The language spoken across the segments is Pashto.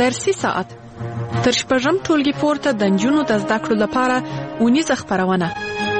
درسي ساعت تر شپږم ټولګي پورته د نجونو د زده کړو لپاره اونیزه خپرونه.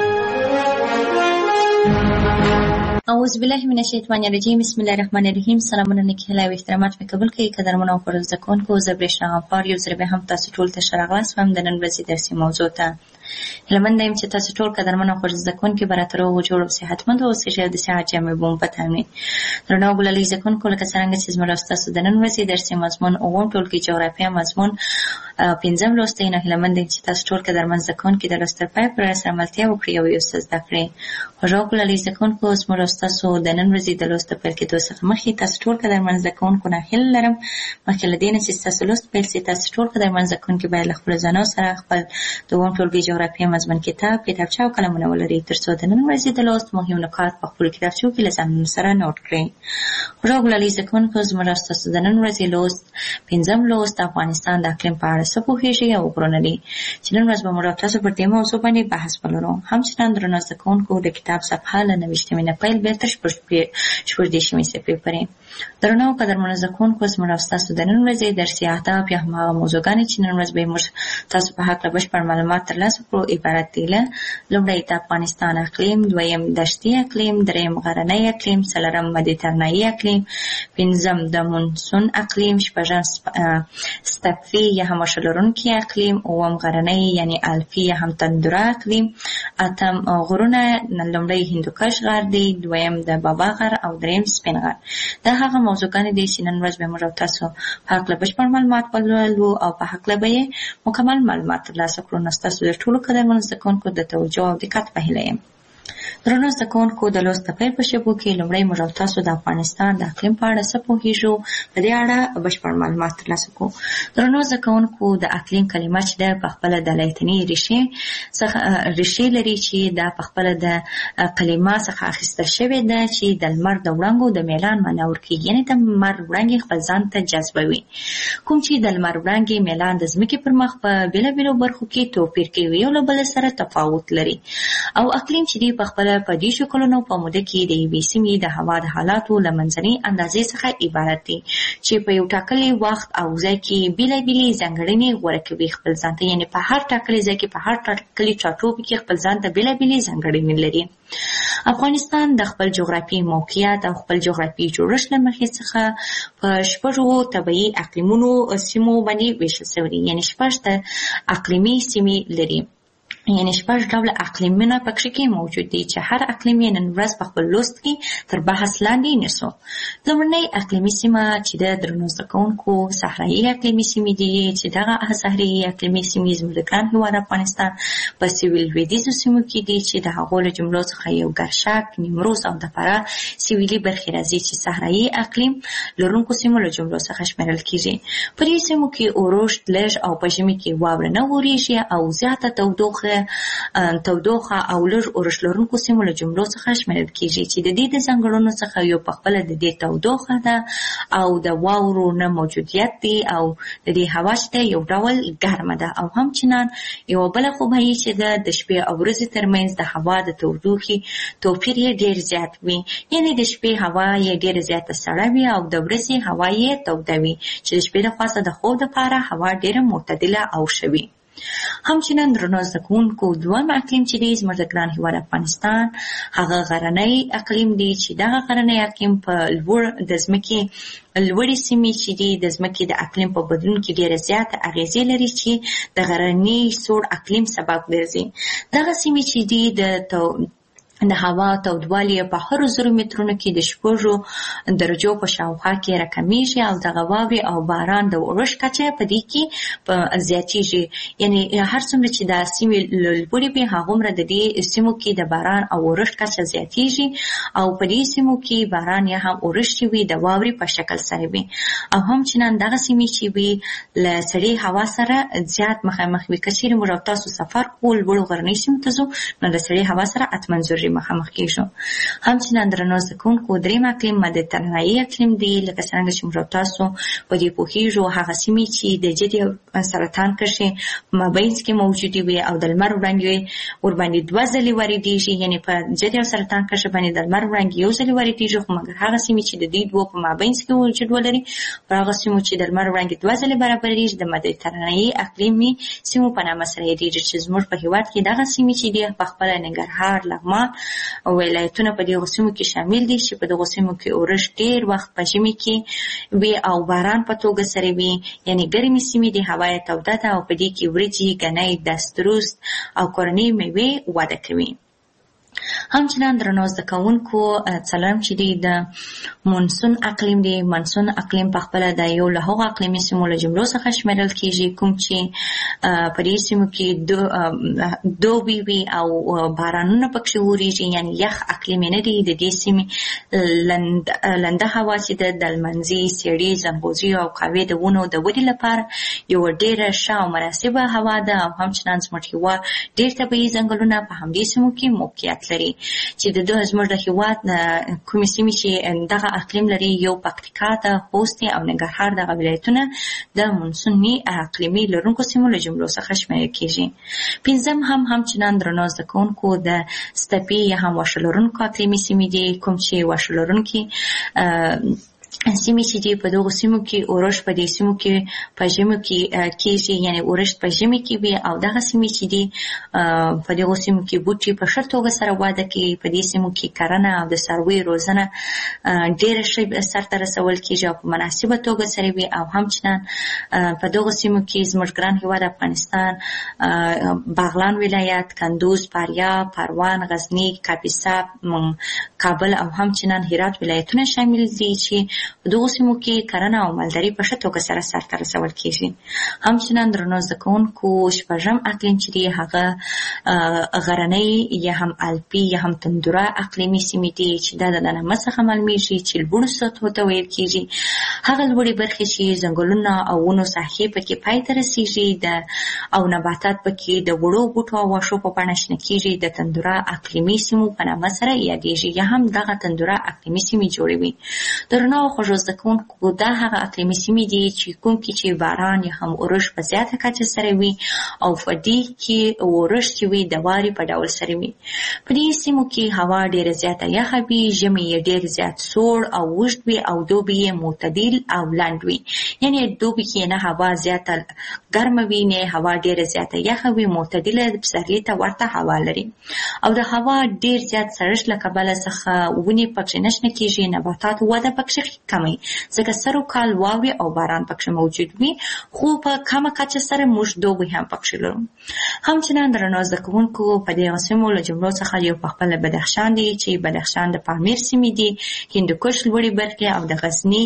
اعوذ بالله من الشیطان الرجیم. بسم الله الرحمن الرحیم. سلامونه نیکهلا او احترامات مې قبول کړئ. قدرمنو او فرض زکونکو زبرشنا غفار یو ځل به هم تاسو ټول ته شراغلاس هم د نن ورځې درسي موضوع ته هلمند ایم چې تاسو ټول قدرمنو او فرض زکونکو براتر او جوړ او صحتمند او صحت د صحت جامع بوم پتاوي درنو ګلالي زکونکو لکه څنګه چې زموږ تاسو د نن ورځې درسي مضمون او ټول کې جغرافیه مضمون پنځم لوست نه هلمند ایم چې تاسو ټول قدرمن زکونکو د لوست پای پر سره ملتیا وکړي او یو څه زده کړئ. خو ګلالي زکونکو زموږ تاسو د نن ورځې د لوست په کې دوه څخه مخې تاسو ټول قدرمن زکونکو نه هیله لرم مخکې لدینه چې تاسو لوست پیل سي تاسو ټول قدرمن زکونکو باید خپل ځانو سره خپل دوه ټولګي جغرافیه مضمون کتابچه او قلمونه ولري ترڅو د نن ورځې د لوست مهم نکات په خپل کتابچو کې لازم سره نوٹ کړئ. خو ګلالي زکونکو زموږ تاسو د نن ورځې لوست پنځم لوست افغانستان د اقلیم په اړه څه پوهیږئ او ورونه دي چې نن ورځ به موږ تاسو پر دې موضوع باندې بحث ولرو. همچنان درنو زکونکو د کتاب صفحه له 90 پیل به تر شپږدېرشمې صفحې پورې. درنو قدرمنو زکونکو زموږ تاسو د نن ورځې درسي اهداف یا هماغه موضوعګانې چې نن ورځ به موږ تاسو په هکله بشپړ معلومات ترلاسه کړو عبارت دي له لومړی د افغانستان اقلیم، دویم دشتي اقلیم، دریم غرنی اقلیم، څلورم مدیترانه‌ای اقلیم، پنځم د مونسون اقلیم، شپږم ستپفي یا هماشه لرونکی اقلیم، اووم غرنی یعنی الفی یا هم تندره اقلیم، اتم غرونه لومړی هندوکش غر دی، دویم د بابا غر او دریم سپین غر. دا هغه موضوعګانې دي چې نن ورځ به موږ تاسو په هکله بشپړ معلومات ولولو او په هکله به مکمل معلومات ترلاسه کړو. نو ستاسو د ټولو قدرمنو زکونکو د توجه او دقت په هیله یم. درنو زکونکو د لوست په پیل په شبو کې لومړی موږ تاسو د افغانستان د اقلیم په اړه څه پوهیږو په دې اړه بشپړ معلومات ترلاسه کوو. درنو زکونکو د اقلیم کلمه چې ده په خپله د لاتیني ریښې لري چې دا په خپله د کلمه څخه اخیستل شوې ده چې د لمر د وړانګو د میلان معنا ورکوي، یعنې د لمر وړانګې خپل ځان ته جذبوي. کوم چې د لمر وړانګې میلان د ځمکې پر مخ په بېلابېلو برخو کې توپیر کوي یو له بل سره تفاوت لري او اقلیم چې دی په خپله په دې شکلونو په موده کې د یوې سیمې د هوا د حالاتو له منځنۍ اندازې څخه عبارت دي چې په یو ټاکلي وخت او ځای کې بېلابېلې ځانګړنې غوره کوي خپل ځان ته، یعنې په هر ټاکلي ځای کې په هر ټاکلي ټاټوبي کې خپل ځان ته بېلابېلې ځانګړنې لري. افغانستان د خپل جغرافیایي موقعیت او خپل جغرافیایي جوړښت له مخې څخه په شپږو طبیعي اقلیمونو سیمو باندې ویشل شوی دی، یعنې شپږ اقلیمي سیمې لري، یعنی شپږ ډوله اقلیمونه پکې کې موجود دي چې هر اقلیم یې نن ورځ په خپل لوست کې تر بحث لاندې نیسو. لومړنۍ اقلیمي سیمه چې د درنو زکونکو صحرایي اقلیمي سیمې دي چې دغه صحرایي اقلیمي سیمې زموږ د ګران هېواد افغانستان په سویل لویدیځو سیمو کې دي چې د هغو له جملو څخه یو ګرشک، نیمروز او د فراه سویلي برخې راځي چې صحرایي اقلیم لرونکو سیمو له جملو څخه شمیرل کېږي. په دې سیمو کې اورښت لږ او په ژمي کې واوره نه وریږي او زیاته تودوخه او لږ اورښت لرونکو سیمو له جملو څخه شمیرل کېږي چې د دې د ځانګړنو څخه یو په خپله د دې تودوخه ده او د واورو نه موجودیت دی او د دې هوا چې ده یو ډول ګرمه ده او همچنان یوه بله خوبایي چې ده د شپې او ورځې ترمنځ د هوا د تودوخې توپیر یې ډېر زیات وي، یعنې د شپې هوا یې ډېره زیاته سړه وي او د ورځې هوا یې توده وي چې د شپې لخوا د خوب دپاره هوا ډېره معتدله او ښه وي. همچنان درنو زکونکو دویم اقلیم چې دی زموږ د ګران هېواد افغانستان هغه غرنی اقلیم دی چې دغه غرنی اقلیم په د ځمکې لوړې سیمې چې دي د ځمکې د اقلیم په بدلون کې ډېره زیاته اغېزې لري چې د غرني سوړ اقلیم سبب ګرځي. دغه سیمې چې دي د هوا تودوالی په هر 100 مترونو کې د 6 درجو په شاوخوا کې راکمیږي او دغه واورې او باران د اورښت کچه په دې کې زیاتیږي، یعنی هر څومره چې د سیمې لوړې وي هغومره د دې سیمو کې د باران او اورښت کچه زیاتیږي او په دې سیمو کې باران یا هم اورښت وي د واورې په شکل سره وي او همچنان دغه سیمې چې وي له سړې هوا سره زیات مخامخ وي. که چیرې موږ تاسو سفر کوو لوړو غرنیو سیمو ته ځو نو د سړې هوا سره حتما ضروري سره مخامخ کیږو. همچنان درنو زده کوونکو دریم اقلیم مدیترانه‌ای اقلیم دی، لکه څنګه چې موږ تاسو په دې پوهیږو هغه سیمې چې د جدي سرطان کرښې مابینځ کې موجودې وي او د لمر وړانګې ورباندې 2 ځلې واردېږي، یعنې په جدي سرطان کرښې باندې د لمر وړانګې 1 ځلې واردېږي، خو مګر هغه سیمې چې د دې دوه په مابینځ کې وجود ولري په هغه سیمو چې د لمر وړانګې 2 ځلې برابرېږي د مدیترانه‌ای اقلیمي سیمو په نامه سره یادېږي، چې زموږ په هېواد کې دغه سیمې چې دي په خپله ننګرهار، لغمان او ولایتونه په دغو سیمو کې شامل دي، چې په دغو سیمو کې اورښت ډېر وخت په ژمي کې وي او باران په توګه سره وي، یعنې ګرمې سیمې دي، هوا یې توده ده او په دې کې وریجې، ګنی، دسترست او کورنۍ میوې وده کوي. همچنان درنو زده کوونکو څلورم چې دی د مونسون اقلیم دی. مونسون اقلیم په خپله د یو له هغو اقلیمي سیمو له جملو څخه شمیرل کېږي کوم چې په دې سیمو کې دوبي وي او بارانونه پکښې وریږي، یعنې یخ اقلیم نه دی. د دې سیمې لنده هوا چې ده د لمنځي، سیړي، ځنغوزي او قهوې د ونو د ودې لپاره یوه ډېره ښه او مناسبه هوا ده او همچنان زموږ هېواد ډېر طبیعي ځنګلونه په همدې سیمو کې موقعیت لري، چې د زموږ د هېواد کومې سیمې چې دغه اقلیم لري یو پکتیکا ده، خوست دی او ننګرهار دغه ولایتونه د مونسوني اقلیمي لرونکو سیمو له جملو څخه شمیرل کېږي. پنځم همچنان درنو زده کوونکو د سټپي یا هم واښه لرونکو اقلیمي سیمې دي، کوم چې واښه لرونکي سیمې چې دي په دغو سیمو کې اورښت په دې سیمو کې په ژمي کې کېږي، یعنې اورښت په ژمي کې وي او دغه سیمې چې دي په دغو سیمو کې بوټي په ښه توګه سره وده کوي. په دې سیمو کې کرنه او د څارویو روزنه ډېره ښه سرته رسول کېږي او په مناسبه توګه سره وي او همچنان په دغو سیمو کې زموږ ګران هېواد افغانستان، بغلان ولایت، کندوز، فاریاب، پروان، غزني، کاپیسا، کابل او همچنان هرات ولایتونه شامل دي چې په دغو سیمو کې کرنه او مالداري په ښه توګه سره سرته رسول کېږي. همچنان درنو زده کوونکو شپږم اقلیم چې دی هغه غرنی یا هم الپي یا هم تندوره اقلیمي سیمې دي، چې دا د نامه څخه معلومیږي چې لوړو سطحو ته ویل کېږي. هغه لوړې برخې چې ځنګلونه او ونو ساحې پکې پای ته رسېږي او نباتات پکې د وړو بوټو او واښو په بڼه شنه کېږي، د تندوره اقلیمي سیمو په نامه سره یادېږي یا هم دغه تندوره اقلیمي سیمې جوړوي. درنو خوږو زده کوونکو دا هغه اقلیمي سیمې دي چې کوم کې چې باران یا هم اورښت په زیاته کچه سره وي او په دې کې اورښت چې وي د وارې په ډول سره وي. په دې سیمو کې هوا ډېره زیاته یخه وي، ژمی یې ډېر زیات سوړ او اوږد وي او دوبي یې معتدل او لنډ وي، یعنې دوبي کې نه هوا زیاته ګرمه وي نه هوا ډېره زیاته یخه وي، معتدله پسرلي ته ورته هوا لري او د هوا ډېر زیات سړښت له کبله څخه ونې پکښې نه شنه کېږي، نباتات وده پکښې کموي ځکه سر و کال واورې او باران پکښې موجود وي، خو په کمه کچه سره موږ دوبی هم پکښې لرو. همچنان درنو زده کوونکو په دغه سیمو له جملو څخه یو په خپله بدخشان دی، چې بدخشان د پامیر سیمې دي، هندوکش لوړې برخې او د غزني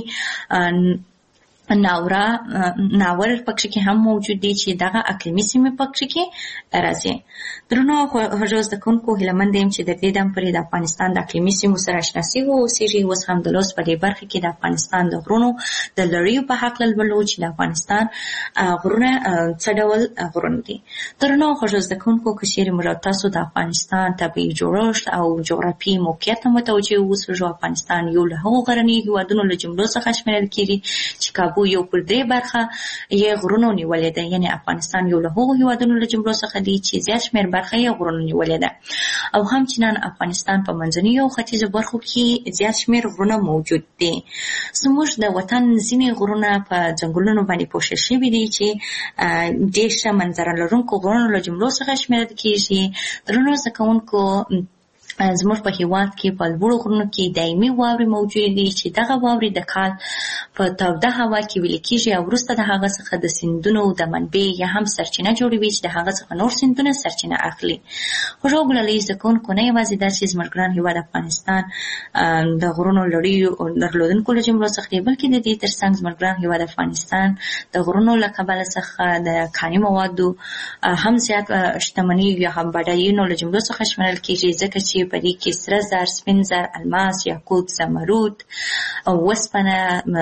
ناور پکښې کې هم موجود دي چې دغه اقلیمي سیمې پکښې کې راځي. درنو خوږو زده کوونکو هیله مند یم چې د دې دم پورې د افغانستان د اقلیمي سیمو سره اشنا سوي واوسېږئ. اوس هم د لوست په دې برخه کې د افغانستان د غرونو د لړیو په هکله لولو چې د افغانستان غرونه څه ډول غرونه دي. درنو خوږو زده کوونکو که چیرې موږ تاسو د افغانستان طبیعي جوړښت او جغرافیایي موقعیت ته متوجه اوسو، افغانستان یو له هغو غرنیو هېوادونو له جملو څخه شمیرل کېږي چې کابو یو پر 3 برخه یې غرونو نیولې ده، یعنې افغانستان یو له هغو هېوادونو له جملو څخه دی چې زیات شمېر برخه یې غرونو نیولې ده او همچنان افغانستان په منځنیو او ختیځو برخو کې زیات شمېر غرونه موجود دي. زموږ د وطن ځینې غرونه په ځنګلونو باندې پوښل شوي دي چې ډېر ښه منظره لرونکو غرونو له جملو څخه شمېرل کېږي. درنو زده کوونکو زموږ په هېواد کې په لوړو غرونو کې دایمي واورې موجودې دي چې دغه واورې د کال په توده هوا کې ویلې کېږي او وروسته د هغه څخه د سیندونو د منبع یا هم سرچینه جوړوي چې د هغه څخه نور سیندونه سرچینه اخلي. خوږو ګلالۍ زده کوونکو نه یوازې دا چې زموږ ګران هېواد افغانستان د غرونو لړیو درلودونکو له جملو څخه دی، بلکې د دې تر څنګ زموږ ګران هېواد افغانستان د غرونو له کبله څخه د کاني موادو هم زیات شتمني یا هم بډایینو له جملو څخه شمېرل کېږي، ځکه چې په دې کې سره زر، سپین زر، الماس، یاقوت، زمرود، وسپنه،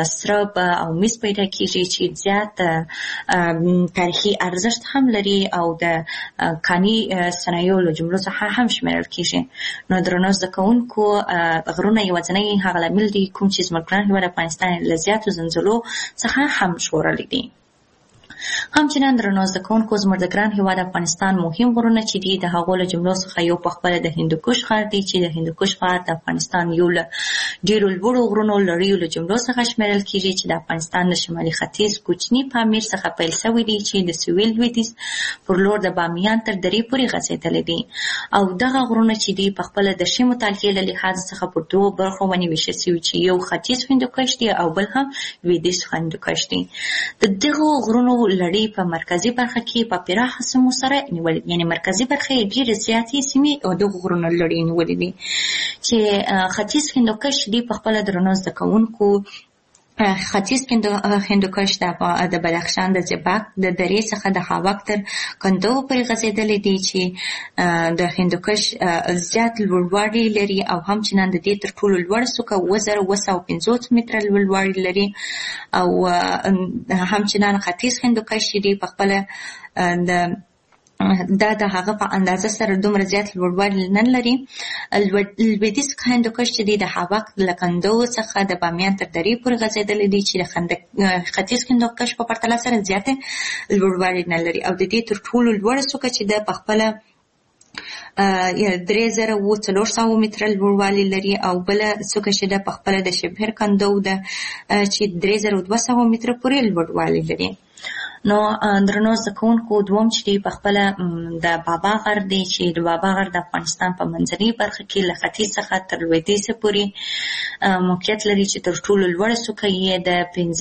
سرب او مس پیدا کیږي چې زیات تاریخي ارزښت هم لري او د کاني صنایعو له جملو څخه هم شمیرل کیږي. نو درنو زده کوونکو غرونه یوازینی هغه لامل دي کوم چې زموږ ګران هېواد افغانستان له زیاتو زلزلو څخه هم ژغورلی دي. همچنان درنو زده کوونکو زموږ د ګران هېواد افغانستان مهم غرونه چې دي د هغو له جملو څخه یو پخپله د هندوکش غر دی چې د هندوکش غر د افغانستان یو له ډېرو لوړو غرونو لړیو له جملو څخه شمیرل کیږي چې د افغانستان د شمالي ختیځ کوچني پامیر څخه پیل شوی دی چې د سویل لویدیځ پر لور د بامیان تر درې پورې غځېدلی دي او دغه غرونه چې دي پخپله د ښې مطالعې له لحاظ څخه پر دوو برخو باندې ویشل شوي چې یو ختیځ هندوکش دی او بل هم لویدیځ هندوکش دی. د دغو غرونو لړۍ په مرکزي برخه کې په پراخه سیمو سره نیولې، یعنی مرکزي برخه یې ډېرې زیاتې سیمې او دغو غرونو لړۍ نیولې دي چې ختیځ هندوکش دی پخپله درنو زده کوونکو ختیځ هندوکش د بدخشان د زیباک د درې څخه د خاوک تر کندو پورې غځېدلی دی چې د هندوکش زیات لوړوالی لري او همچنان د دې تر ټولو لوړه څوکه 7950 متره لوړوالی لري او همچنان ختیځ هندوکش چې دی پخپله دا د هغه په اندازه سره دومره زیات لوړوالی نه لري. لویدیځ هندوکش چې دی د هاوک له کندو څخه د بامیان تر درې پورې غځېدلی دی چې د ختیځ هندوکش په پرتله سره زیاته لوړوالی نه لري او د دې تر ټولو لوړه څوکه چې د پخپله 3400 متره لوړوالی لري او بله څوکه چې د پخپله د شبهر کندو ده چې 3200 متره پورې لوړوالی لري. نو درنو زده کوونکو دوم چې دی پخپله د بابا غر دی چې د بابا غر د افغانستان په منځنۍ برخه کې له ختیځ څخه تر لویدیځه پورې موقعیت لري چې تر ټولو لوړه څوکه یې د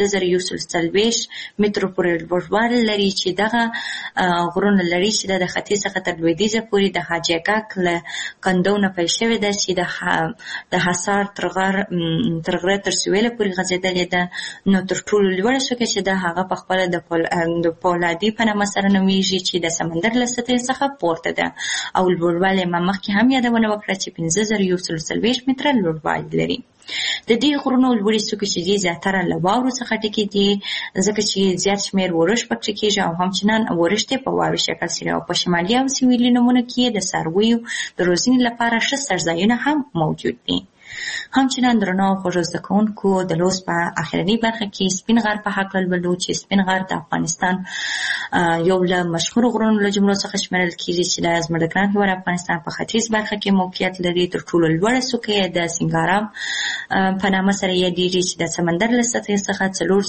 5140 مترو پورې لوړوالی لري چې دغه غرونه لري چې د ختیځ څخه تر لویدیځه پورې د حاجي اګاک له کندو نه پیل شوې ده چې د حصار تر غره تر سویله پورې غځېدلې ده. نو تر ټولو لوړه څوکه چې ده هغه پخپله د پولادي په نامه سره نومیږي چې د سمندر له سطحې څخه پورته ده او لوړوالی ما مخکې هم یادونه وکړه چې 5140 متره لوړوالی لري. د دې غرونو لوړې څوکې چې دي زیاتره له واورو څخه ډکې دي ځکه چې زیات شمېر ورش پکې کېږي او همچنان ورش یې په واوري شکل سوي او په شمالي او سویلي نمونو کې د څارویو د روزنې لپاره ښه څړځایونه هم موجود دي. همچنان درنو خوږو زده کوونکو د لوست په اخرنۍ برخه کې سپین غر په هکله لولو چې سپین غر د افغانستان یو له مشهورو غرونو له جملو څخه شمیرل کېږي چې د زموږ د ګران هېواد افغانستان په ختیځ برخه کې موقعیت لري. تر ټولو لوړه څوکه یې د سنګارام په نامه سره یادېږي چې د سمندر له سطحې څخه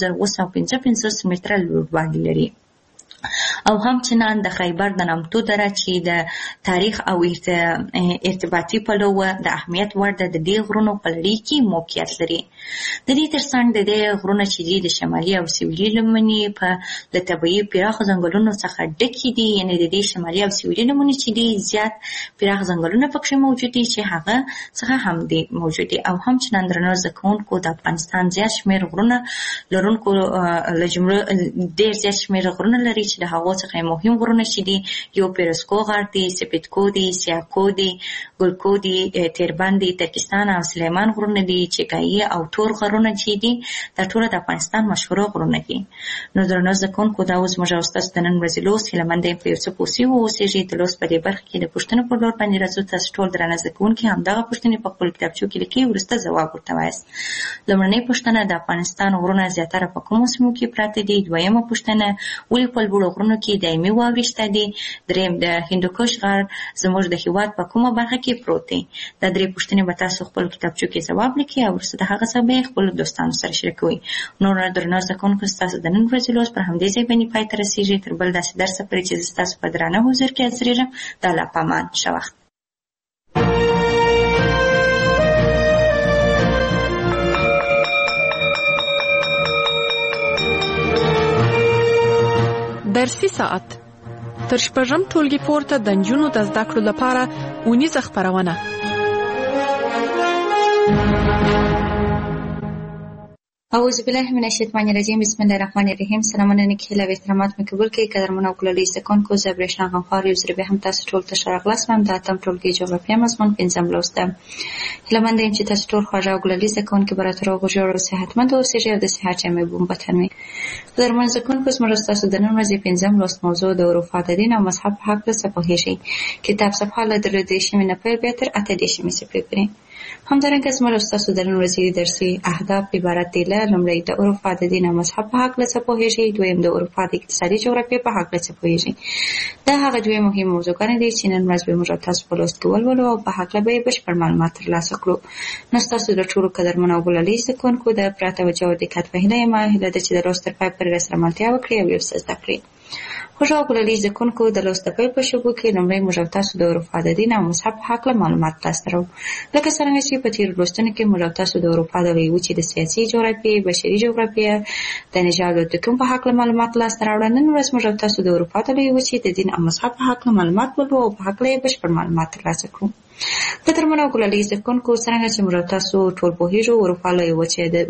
4955 متره لوړوالی لري او همچنان د خیبر د نامتو دره چې د تاریخ او ارتباطي پلوه د اهمیت وړ د دې غرونو په لړۍ کې موقعیت لري. د دې ترڅنګ د دې غرونه چې دي د شمالي او سویلي لمنې په د طبیعي پراخو ځنګلونو څخه ډکې دي، یعنې د دې شمالي او سویلي لمنې چې دي زیات پراخ ځنګلونه پکې موجود دي چې هغه څخه هم دي موجود دي او همچنان درنو زده کوونکو د افغانستان زیات شمېر غرونه لرونکو له جملو ډېر زیات شمېر غرونه لري چې د هغو څخه مهم غرونه چې دي یو پیروسکو غر دی، سپیدکو دی، سیاکو دی، ګلکو دی، تیربند دی، ترکستان او سلیمان غرونه دي، چیکایي او تور غرونه چې دي دا ټول د افغانستان مشهور غرونه دي. نو درنو زده کوونکو دا اوس موږ تاسو د نن ورځې لوست هیله مند یم په یو څه پوه سوي واوسېږئ. د لوست په دې برخه کې د پوښتنو پر لور باندې راځو. تاسو ټول درانه زده کوونکي همدغه پوښتنې په خپلو کتابچو کې لیکئ، وروسته ځواب ورته وایاست. لومړنۍ پوښتنه د افغانستان غرونه زیاتره په کومو سیمو کې پراته دي؟ دویمه پوښتنه ولې په لوړو غرونو کې دایمي واورې شته دي؟ دریم د هندوکش غر زموږ د هېواد په کومه برخه کې پروت دی؟ دا درې پوښتنې به تاسو خپلو کتابچو کې ځواب لیکئ او وروسته د هغه څخه به یې خپلو دوستانو سره شریکوئ. نور درنو زده کوونکو ستاسو د نن ورځې لوست پر همدې ځای باندې پای ته رسېږي. تر بل داسې درسه پورې چې زه ستاسو په درانه حضور کې حاضرېږم، د الله په امان. ښه وخت. درسي ساعت تر شپږم ټولګي پورته د نجونو د زده کړو لپاره اونیزه خپرونه. اعوذ بالله من الشیطان الرجیم بسم الله الرحمن الرحیم. سلامونه نکهیله و احترامات مې قبول کړئ قدرمنو او ګلالي زده کوونکو. زه برېښنا غمخوار یو ځل بیا هم تاسو ټولو ته ښه راغلاست وایم. د اتم ټولګي جغرافیه مضمون 5م لوست ده. هیله مند یم چې تاسو ټول خوږه او ګلالي زده کوونکي به راته روغ جوړ او صحتمند اوسئ او د صحت جامې به مو په تن وي. قدرمنو زده کوونکو، زموږ ستاسو د نن ورځې 5م لوست موضوع د اروپا د دین او مذهب په هکله څه پوهېږئ. کتاب صفحه له 3 نه پیل بیا تر 8 صفحې پورې. همدارنګه زموږ ستاسو د نن ورځې درسي اهداف عبارت دي له: لومړی د اروپا د دین او مذهب په هکله څه پوهېږئ، دویم د اروپا د اقتصادي جغرافیې په هکله څه پوهېږئ. دا هغه دوې مهم موضوعګانې دي چې نن ورځ به موږ تاسو په لوست کې ولولو او په هکله به یې بشپړ معلومات ترلاسه کړو. نو ستاسو د ټولو قدرمنو او ګلالي زده کوونکو د پوره توجه او دقت په هیله یم. هیله ده چې د لوست تر پای پورې راسره ملتیا وکړئ او یو څه زده کړئ. خوږه او ګلالي زده کوونکو، د لوست د پیل په شروع کې لومړی موږ تاسو د اروپا د دین او مذهب په هکله معلومات لاسته راوړو. لکه څرنګه چې په تېرو لوستونو کې موږ تاسو د اروپا د لویې وچې د سیاسي جغرافیې، بشري جغرافیې، د نژاد او تکوین په هکله معلومات لاسته راوړل. نن ورځ موږ تاسو د اروپا د لویې وچې د دین او مذهب په هکله معلومات ولرو او په هکله یې بشپړ معلومات ترلاسه کړو. قدرمنو او ګلالي زده کوونکو، څرنګه چې موږ تاسو ټول پوهېږو، اروپا لویې وچې د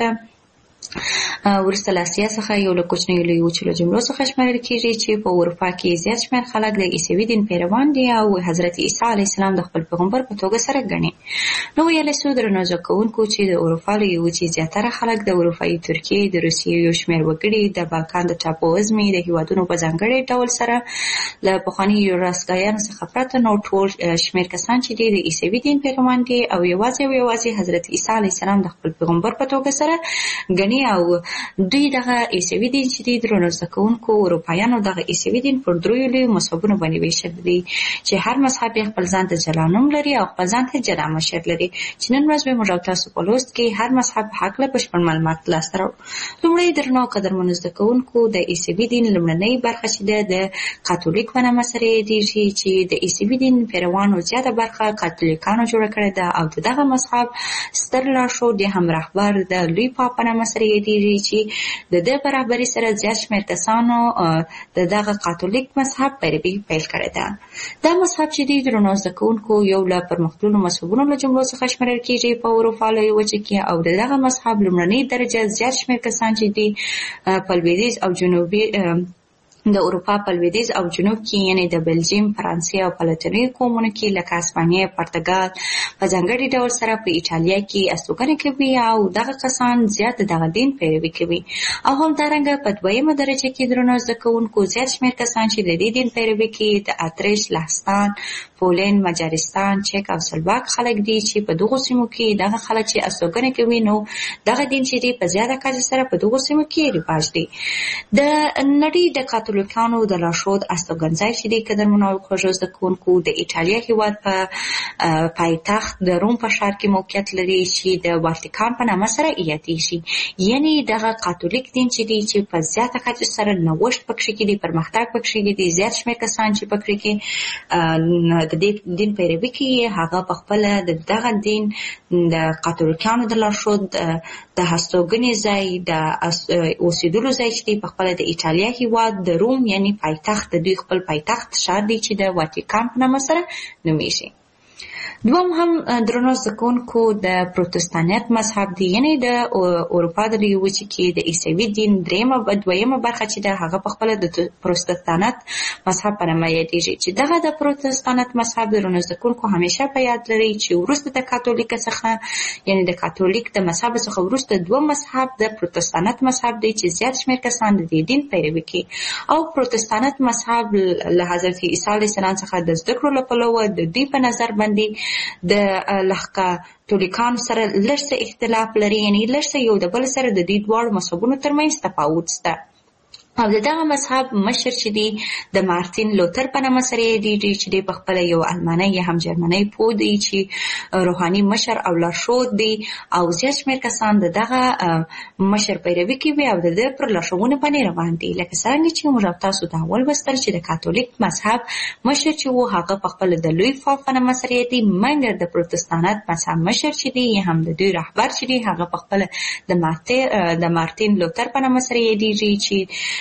وروسته له اسیا څخه یو له کوچنیو لویو وچو له جملو څخه شمېرل کېږي چې په اروپا کې زیات شمېر خلک د عیسوي دین پیروان دي او حضرت عیسی علیه السلام د خپل پیغمبر په توګه سره ګڼي. نو ویلی سو درنو زده کوونکو چې د اروپا لویې وچې زیاتره خلک د اروپایي ترکیې، د روسیې یو شمېر وګړي، د بالکان د ټاپو وزمې د هېوادونو په ځانګړي ډول سره له پخوانیو یوګوسلاویانو څخه پرته نو ټول شمېر کسان چې دي د عیسوي دین پیروان دي او یوازې حضرت عیسی علیه السلام د خپل پیغمبر په توګه سره ګڼي. او دوی دغه عیسوي دین چې دی درنو زده کوونکو، اروپایانو دغه عیسوي دین پر دریو لویو مذهبونو باندې ویشل دي چې هر مذهب یې خپل ځان ته جلا نوم لري او خپل ځان ته جلا مشر لري، چې نن ورځ به موږ تاسو په لوست کې هر مذهب په هکله بشپړ معلومات لاسته راوړو. لومړی درنو قدرمنو زده کوونکو، د عیسوي دین لومړنۍ برخه چې ده د کاتولیک په نامه سره یادېږي، چې د عیسوي دین پیروانو زیاته برخه کاتولیکانو جوړه کړې ده او د دغه مذهب ستر لارښود یا هم رهبر د لوی پاپ په نامه سره یادېږي، چې د ده په رهبرۍ سره زیات شمېر کسانو د دغه کاتولیک مذهب پیروي پیل کړې ده. دا مذهب چې دی درنو زده کوونکو یو له پرمختللو مذهبونو له جملو څخه شمېرل کېږي په اروپا لویې وچې کې، او د دغه مذهب لومړنۍ درجه زیات شمېر کسان چې دي په لویدیځ او جنوبي د اروپا په لویدیځ او جنوب کې، یعنی د بلجیم، فرانسې او په لاتیني قومونو کې لکه اسپانیا، پرتګال، په ځانګړي ډول سره په ایټالیا کې استوګنه کوي او دغه کسان زیات دغه دین پیروي کوي. او همدارنګه په دویمه درجه کې درنو زده کوونکو زیات شمېر کسان چې د دې دین پیروي کوي د اتریش، لهستان، پولند، مجارستان، چک او سلواک خلک دي، چې په دغو سیمو کې دغه خلک چې استوګنه کوي نو دغه دین چې دی په زیاته کچه سره په دغو سیمو کې رواج دی. د نړۍ د کاتولیکانو د لارښود استوګنځای چې دی قدرمنو او خوږو زده کوونکو د ایټالیا هېواد په پایتخت د روم په ښار کې موقعیت لري، چې د واتیکان په نامه سره یادېږي. یعنی دغه کاتولیک دین چې دی چې په زیاته کچه سره نوښت پکښې کې دی، پرمختګ پکښې کې دی، زیات شمېر کسان چې پکښې کې د دې دین پیروي کوي هغه په خپله د دغه دین د کاتولیکانو د لارښود د هستوګنې ځای، د اوسېدلو ځای چې دی په خپله د ایټالیا هېواد د روم یعنی پایتخت، د دوی خپل پایتخت ښار دی چې د واتیکان په نامه سره نومیږي. دوم هم درنو زده کوونکو د پروتستانت مذهب دی، یعنی د اروپا د لویې وچې کې د عیسوي دین دویمه برخه چې ده هغه په خپله د پروتستانت مذهب په نامه یادېږي، چې دغه د پروتستانت مذهب درنو زده کوونکو همیشه په یاد لري چې وروسته د کاتولیک څخه، یعنی د کاتولیک د مذهب څخه وروسته دوم مذهب د پروتستانت مذهب دی چې زیات شمېر کسان د دې دین پیروي کوي. او پروتستانت مذهب له حضرت عیسی علیه السلام څخه د زده کړو له پلوه د دوی په نظر باندې د کاتولیکانو سره لږ څه اختلاف لري، یعنی لږ څه یو د بل سره د دې دواړو مذهبونو ترمنځ تفاوت شته. او د دغه مذهب مشر چې دی د مارتین لوتر په نامه سره یادېږي، چې دی په خپله یو المانی یا هم جرمنی پوه دی چې روحاني مشر او لارښود دی، او زیات شمېر کسان د دغه مشر پیروي کوي او د ده پر لارښوونو باندې روان دي. لکه څرنګه چې موږ تاسو دا ولوستل چې د کاتولیک مذهب مشر چې و هغه په خپله د لوی پاپ په نامه سره یادېږي، مګر د پروتستانت مذهب مشر چې دی یا هم د دوی رهبر چې دی هغه په خپله د مارتین لوتر په نامه سره یادېږي، چې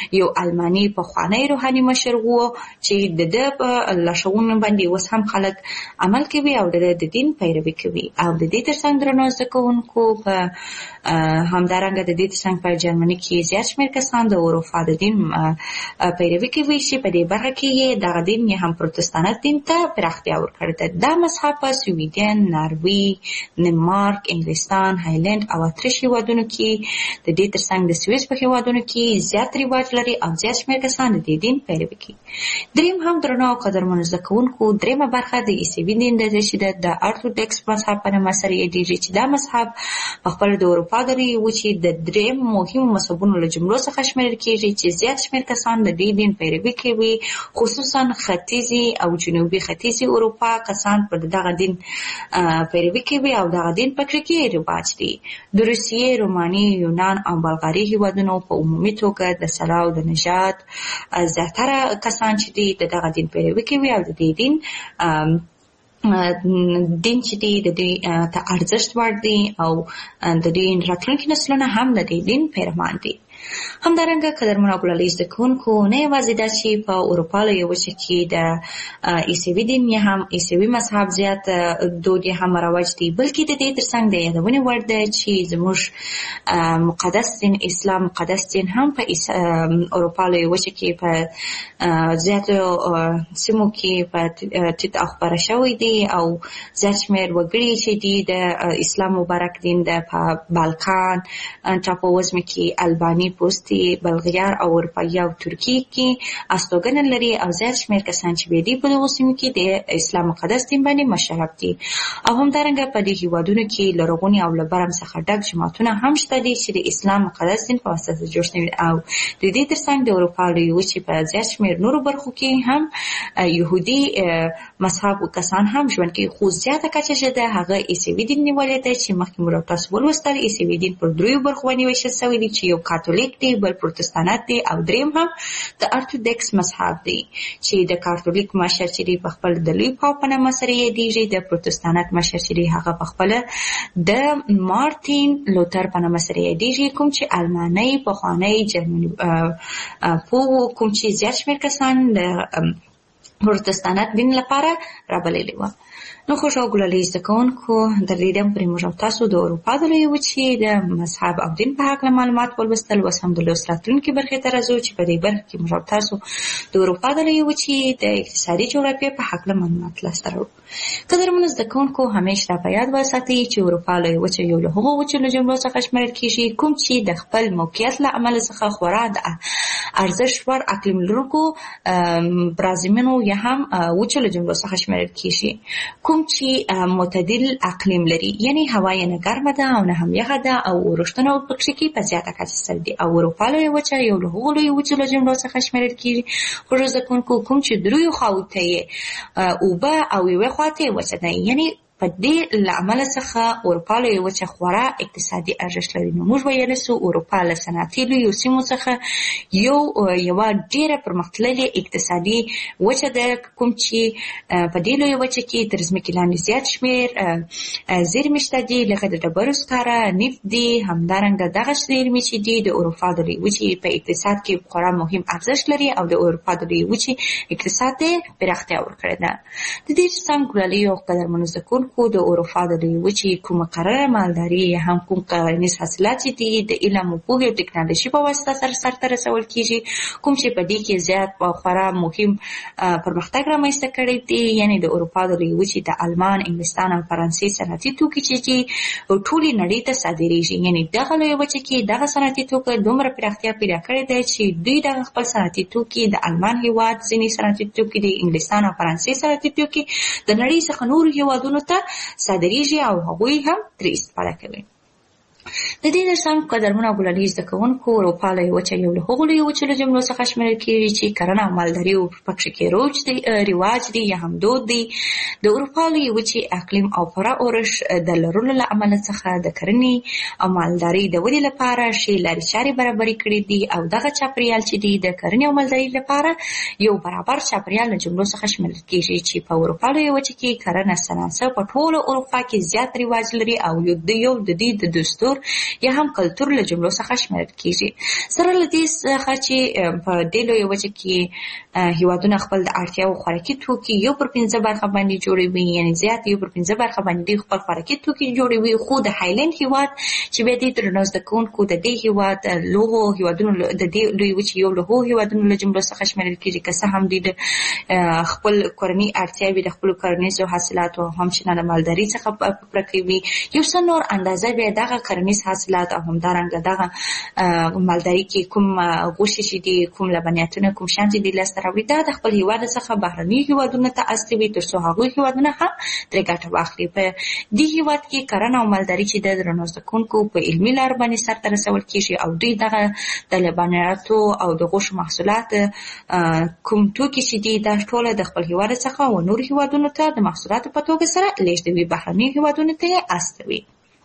یو الماني پخوانی روحاني مشر و چې د ده په لارښوونو باندې اوس هم خلک عمل کوي او د دین پیروي کوي. او د دې ترڅنګ درنو زده کوونکو په همدارنګه د دې ترڅنګ په جرمني کې زیات شمېر کسان د اروپا د دین پیروي کوي چې په دې برخه کې دغه دین یې هم پروتستانت دین ته پراختیا ورکړې ده. دا مذهب په سویډن، ناروی، دنمارک، انګلستان، هالند او اتریش هېوادونو کې د دې ترڅنګ د سویس په هېوادونو کې زیات رواج لري او زیات شمېر کسان د دې دین پیروي کوي. دریم هم درنو او قدرمنو زده کوونکو دریمه برخه د عیسوي دین ده چې د ارتودوکس مذهب په نامه سره یادېږي چې دا مذهب په خپله د اروپا د لویې وچې د دریم مهمو مذهبونو له جملو څخه شمېرل کېږي چې زیات شمېر کسان د دې دین پیروي کوي، خصوصا ختیځي او جنوبي ختیځي اروپا کسان په دغه دین پیروي کوي او دغه دین په کې رواج دی. د روسیې، روماني، یونان او بلغاري هېوادونو په عمومي توګه د صلاح او د نژاد زیاتره کسان چې دي د دغه دین پیروي کوي او د دې دین چې دی د دې ته ارزښت وړ دی او د دې راتلونکي نسلونه هم د دې دین پیروان دي. همدارنګه قدرمنو او ګلالي زده کوونکو نه یوازې دا چې په اروپا لویه وچه کې د عیسوي دین یا هم عیسوي مذهب زیات دود یا هم رواج دی، بلکې د دې ترڅنګ د یادونې وړ ده چې زموږ مقدس دین اسلام مقدس دین هم په اروپا لویه وچه کې په زیاتو سیمو کې په ټیټ خپاره شوی دی او زیات شمېر وګړي چې دي د اسلام مبارک دین د په بالکان ټاپووزمې کې الباني، پوستي، بلغیار او اروپایي او ترکیې کې استوګنه لري او زیات شمېر کسان چې دي په دغو سیمو کې د اسلام مقدس دین باندې مشرف دي. او همدارنګه په دې هېوادونو کې لرغوني او له برم څخه ډک جماعتونه هم شته دي چې د اسلام مقدس دین په واسطه جوړ شوي او د دې ترڅنګ د اروپا لویې وچې په زیات شمېر نورو برخو کې هم یهودي مذهب کسان هم ژوند کوي، خو زیاته کچه چې ده هغه عیسوي دین نیولی دی چې مخکې مو تاسو ولوستل. عیسوي دین پر دریو برخو باندې ویشل شوی دی چې یو کاتولیک دی، بل پروتستانت دی او دریم هم د ارتودوکس مذهب دی چې د کاتولیک مشر چې دی په خپل د لوی پاپ په نامه سره یادېږي، د پروتستانت مشر چې دی هغه په خپله د مارتین لوتر په نامه سره یادېږي، کوم چې الماني پخوانی جرمني پوه کوم چې زیات شمېر کسان د پروتستانت دین لپاره رابللي وه. نو خوږ او ګلالي زده کوونکو درلیدم پرې موږ او تاسو د اروپا د لویې وچې د مذهب او دین په هکله معلومات ولوستل. اوس هم د لوست راتلونکي برخې ته راځو چې په دې برخه کې موږ او تاسو د اروپا د لویې وچې د اقتصادي جغرافیې په هکله معلومات لاسته راوړو. قدرمنو زده کوونکو همیشه را په یاد وساتئ چې اروپا لویې وچه یو له هغو وچو له جملو څخه شمېرل کېږي کوم چې د خپل موقعیت له امله څخه خورا د ارزښت وړ اقلیم لرونکو برازیمونو یا هم وچو له جملو څخه شمېرل کېږي، کوم چې معتدل اقلیم لري، یعنی هوا یې نه ګرمه ده او نه هم یخه ده او اورښتونه پکې کې په زیاته کچه سره دي. او اروپا لویه وچه یو له هغو لویو وچو له جملو څخه شمېرل کېږي خوږو زده کوونکو کوم چې دریو خواوو ته یې اوبه او یوې خوا ته یې وچه ده، یعنی په دې له امله څخه اروپا لویه وچه خورا اقتصادي ارزښت لري. نو موږ ویلی سو اروپا له صنعتي لویو سیمو څخه یوه ډېره پرمختللې اقتصادي وچه ده، کوم چې په دې لویه وچه کې تر ځمکې لاندې زیات شمېر زیرمې شته دي، لکه د ډبرو سکاره، نفت دي. همدارنګه دغه زیرمې چې دي د اروپا د لویې وچې په اقتصاد کې خورا مهم ارزښت لري او د اروپا د لویې وچې اقتصاد ته پراختیا ورکړې ده. د دې ترڅنګ ګلالي او قدرمنو زده کوونکو د اروپا د لویې وچې کومه مقرره مالداري یا هم کوم کرنیز حاصلات چې دي د علم او پوهې او ټکنالوژي په واسطه سره سرته رسول کېږي، کوم چې په دې کې زیات خورا مهم پرمختګ رامنځته کړی دی. یعنې د اروپا د لویې وچې د آلمان، انګلستان او فرانسې صنعتي توکي چې دي ټولې نړۍ ته صادرېږي، یعنې دغه لویه وچه کې دغه صنعتي توکي دومره پراختیا پیدا کړې ده چې دوی دغه خپل صنعتي توکي د آلمان هېواد ځینې صنعتي توکي د انګلستان او فرانسې صنعتي توکي د نړۍ څخه نورو هېوادونو ته صادرېږي او هغوی هم ترې استفاده کوي. د دې ترڅنګ قدرمنو او ګلالي زده کوونکو اروپا لویه وچه یو له هغو لویو وچو له جملو څخه شمېرل کېږي چې کرنه او مالداري پکې کې رواج دی یا هم دود دی. د اروپا لویې وچې اقلیم او پوره اورښ د لرلو له امله څخه د کرنې او مالدارۍ د ودې لپاره ښې لارې چارې برابرې کړې دي او دغه چاپېریال چې دی د کرنې او مالدارۍ لپاره یو برابر چاپېریال له جملو څخه شمېرل کېږي چې په اروپا لویه وچه کې کرنه صنعت په ټوله اروپا کې زیات رواج لري او یو د دې د دستور فولکلور یا هم کلتور له جملو څخه شمیرل کیږي. سره له دې څخه چې په دې لویه وچه کې هیوادونه خپل د اړتیاوو خوراکي توکي 1/5 برخه باندې جوړوي، یعنی زیات 1/5 برخه باندې خپل خوراکي توکي جوړوي. خو د هایلند هیواد چې به دې درنو زده کوونکو د دې هیواد لوغو هیوادونو د دې لوی وچې یو له هیوادونو له جملو څخه شمیرل کیږي، که څه هم د خپل کورنۍ اړتیاوې د خپل کرنیزو حاصلاتو او همچنان د مالدارۍ څخه پوره کوي. یو څه نور اندازه به دغه کرنیز حاصلات او همدارنګه دغه مالدارۍ کې کوم غوښې چې دي، کوم لبنیاتونه، کوم شیان چې دي لاسته راوړي، دا د خپل هیواد څخه بهرني هیوادونو ته استوي تر څو هغوی هیوادونه هم ترې ګټه واخلي. په دې هیواد کې کرنه او مالداري چې د درنو زده کوونکو په علمي لار باندې سرته رسول کیږي او دوی دغه د لبنیاتو او د غوښو محصولات کوم توکي چې دي دا ټول د خپل هیواد څخه او نور هیوادونو ته د محصولاتو په توګه سره لیږدوي، بهرني هیوادونو ته یې استوي.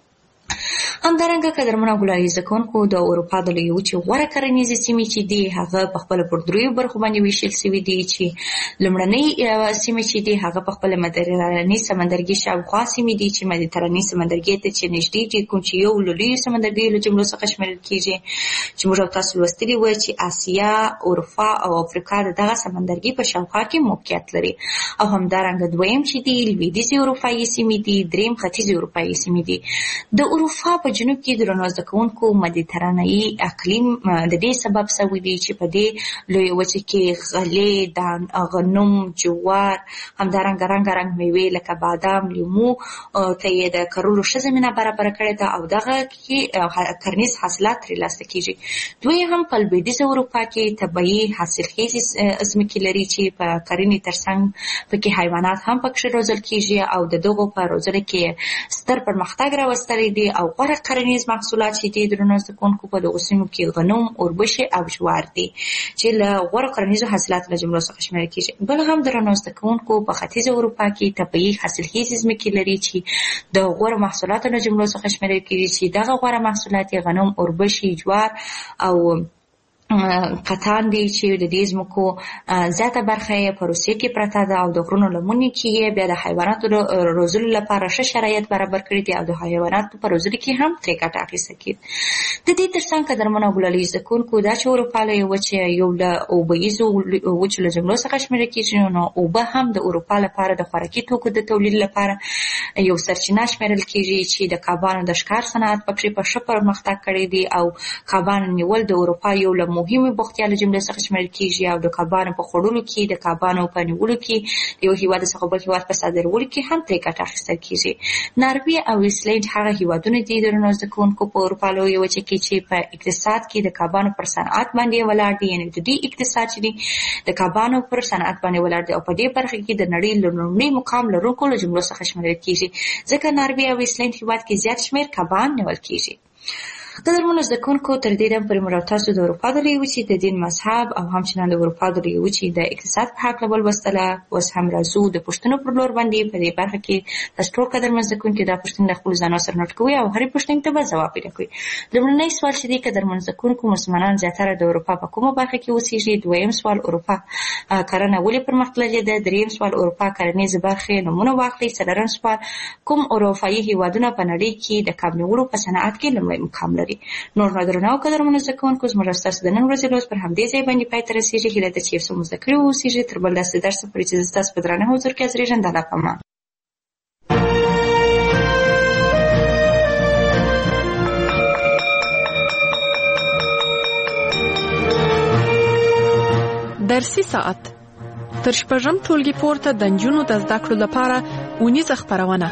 همدارنګه قدرمنو ګلالي زده کوونکو د اروپا د لویې وچې غوره کرنیزې سیمې چې دي هغه په خپله پر دریو برخو باندې ویشل سوي دي، چې لومړنۍ سیمې چې دي هغه په خپله مدیترانې سمندرګي شاوخوا سیمې دي چې مدیترانې سمندرګي ته چې نږدې دي، کوم چې یو له لویو سمندرګیو له جملو څخه شمیرل کیږي، چې موږ او تاسو لوستلي وو چې اسیا، اروپا او افریقا د دغه سمندرګي په شاوخوا کې موقعیت لري. او همدارنګه دویم چې دي لویدیځې اروپایي سیمې دي، دریم ختیځې اروپایي سیمې دي. د اروپا په جنوب کې درنو زده کوونکو مدیترانه‌یي اقلیم د دې سبب شوی دی چې په دې لویه وچه کې غلې، غنم، جوار، همدارنګه رنګارنګ میوې لکه بادام، لیمو ته یې د کرلو ښه زمینه برابره کړې ده او دغه کې کرنیز حاصلات ترلاسه کیږي. دوی هم په لویدیځه اروپا کې طبیعي حاصلخیزې ځمکې لري چې په کرنې ترڅنګ پکې حیوانات هم پکې روزل کیږي او د دغو په روزنه کې ستر پرمختګ راوستلی دی او غوره کرنیز محصولات چې دي درنو زده کوونکو په دغو سیمو کې غنم، اوربشې او جوار دي چې له غوره کرنیزو حاصلاتو له جملو څخه شمیرل کیږي. بل هم درنو زده کوونکو په ختیځه اروپا کې طبیعي حاصلخیزې ځمکې لري چې د غوره محصولاتو له جملو څخه شمیرل کیږي، چې دغه غوره محصولات غنم، اوربشې، جوار او قطان دي چې د دې ځمکو زیاته برخه یې په روسیې کې پرته ده او د غرونو لمنې کې یې بیا د حیواناتو روزلو لپاره ښه شرایط برابر کړي دي او د حیواناتو په روزلو کې هم ترې ګټه اخیستل کېږي. د دې ترڅنګ قدرمنو ګلالي زده کوونکو دا چې اروپا لویه وچه یو له اوبهیزو وچو له جملو څخه شمیرل کېږي، نو اوبه هم د اروپا لپاره د خوراکي توکو د تولید لپاره یو سرچینه شمیرل کېږي چې د کبانو د ښکار صنعت پکې په ښه پرمختګ کړی دی او کبانو نیول د اروپا یو له مهمه بوختیا له جملې څخه شمیرل کیږي او د کبانو په خوړلو کې، د کبانو په نیولو کې، یو هیواد څخه بل هیواد په صادرولو کې هم ترې ګټه اخیستل کیږي. ناروې او ایسلنډ هغه هیوادونه دي درنو زده کوونکو په اروپا لویه وچه کې چې په اقتصاد کې د کبانو پر صنعت باندې ولاړ دي، یعنې د دې اقتصاد چې دی د کبانو پر صنعت باندې ولاړ دی او په دې برخه کې د نړۍ لومړني مقام لرونکو له جملو څخه شمیرل کیږي، ځکه ناروې او ایسلنډ هیواد کې زیات شمیر کبان نیول کیږي. قدرمنو زده کوونکو تر دې دم پورې موږ تاسو د اروپا د لویې وچې د دین مذهب او همچنان د اروپا د لویې وچې د اقتصاد په هکله ولوستله. اوس هم راځو د پوښتنو پر لور باندې. په دې برخه کې تاسو ټول قدرمن زده کوونکي دا پوښتنې له خپلو ځانونو سره نوټ کوئ او هرې پوښتنې ته به ځواب پیدا کوئ. لومړنی سوال چې دی قدرمن زده کوونکو مسلمانان زیاتره د اروپا په کومه برخه کې اوسېږي؟ دویم سوال اروپا کرنه ولې پرمختللې ده؟ دریم سوال اروپا کرنیزې برخې نومونه واخلئ. څلورم سوال کوم اروپایي هیوادونه په نړۍ کې د کب نیولو په صنعت کې لومړی مقام لري؟ نور درنو قدرمنو زده کوونکو زموږ ستاسو د نن ورځې لوست پر همدې ځای باندې پای ته رسېږي. هیله ده چې یو څه مو زده کړي واوسېږي. تر بل داسې درس پورې چې زه ستاسو په درانه حضور کې حاضرېږم، د الله په امان. درسي ساعت تر شپږم ټولګي پورته د نجونو د زده کړو لپاره اونیزه خپرونه.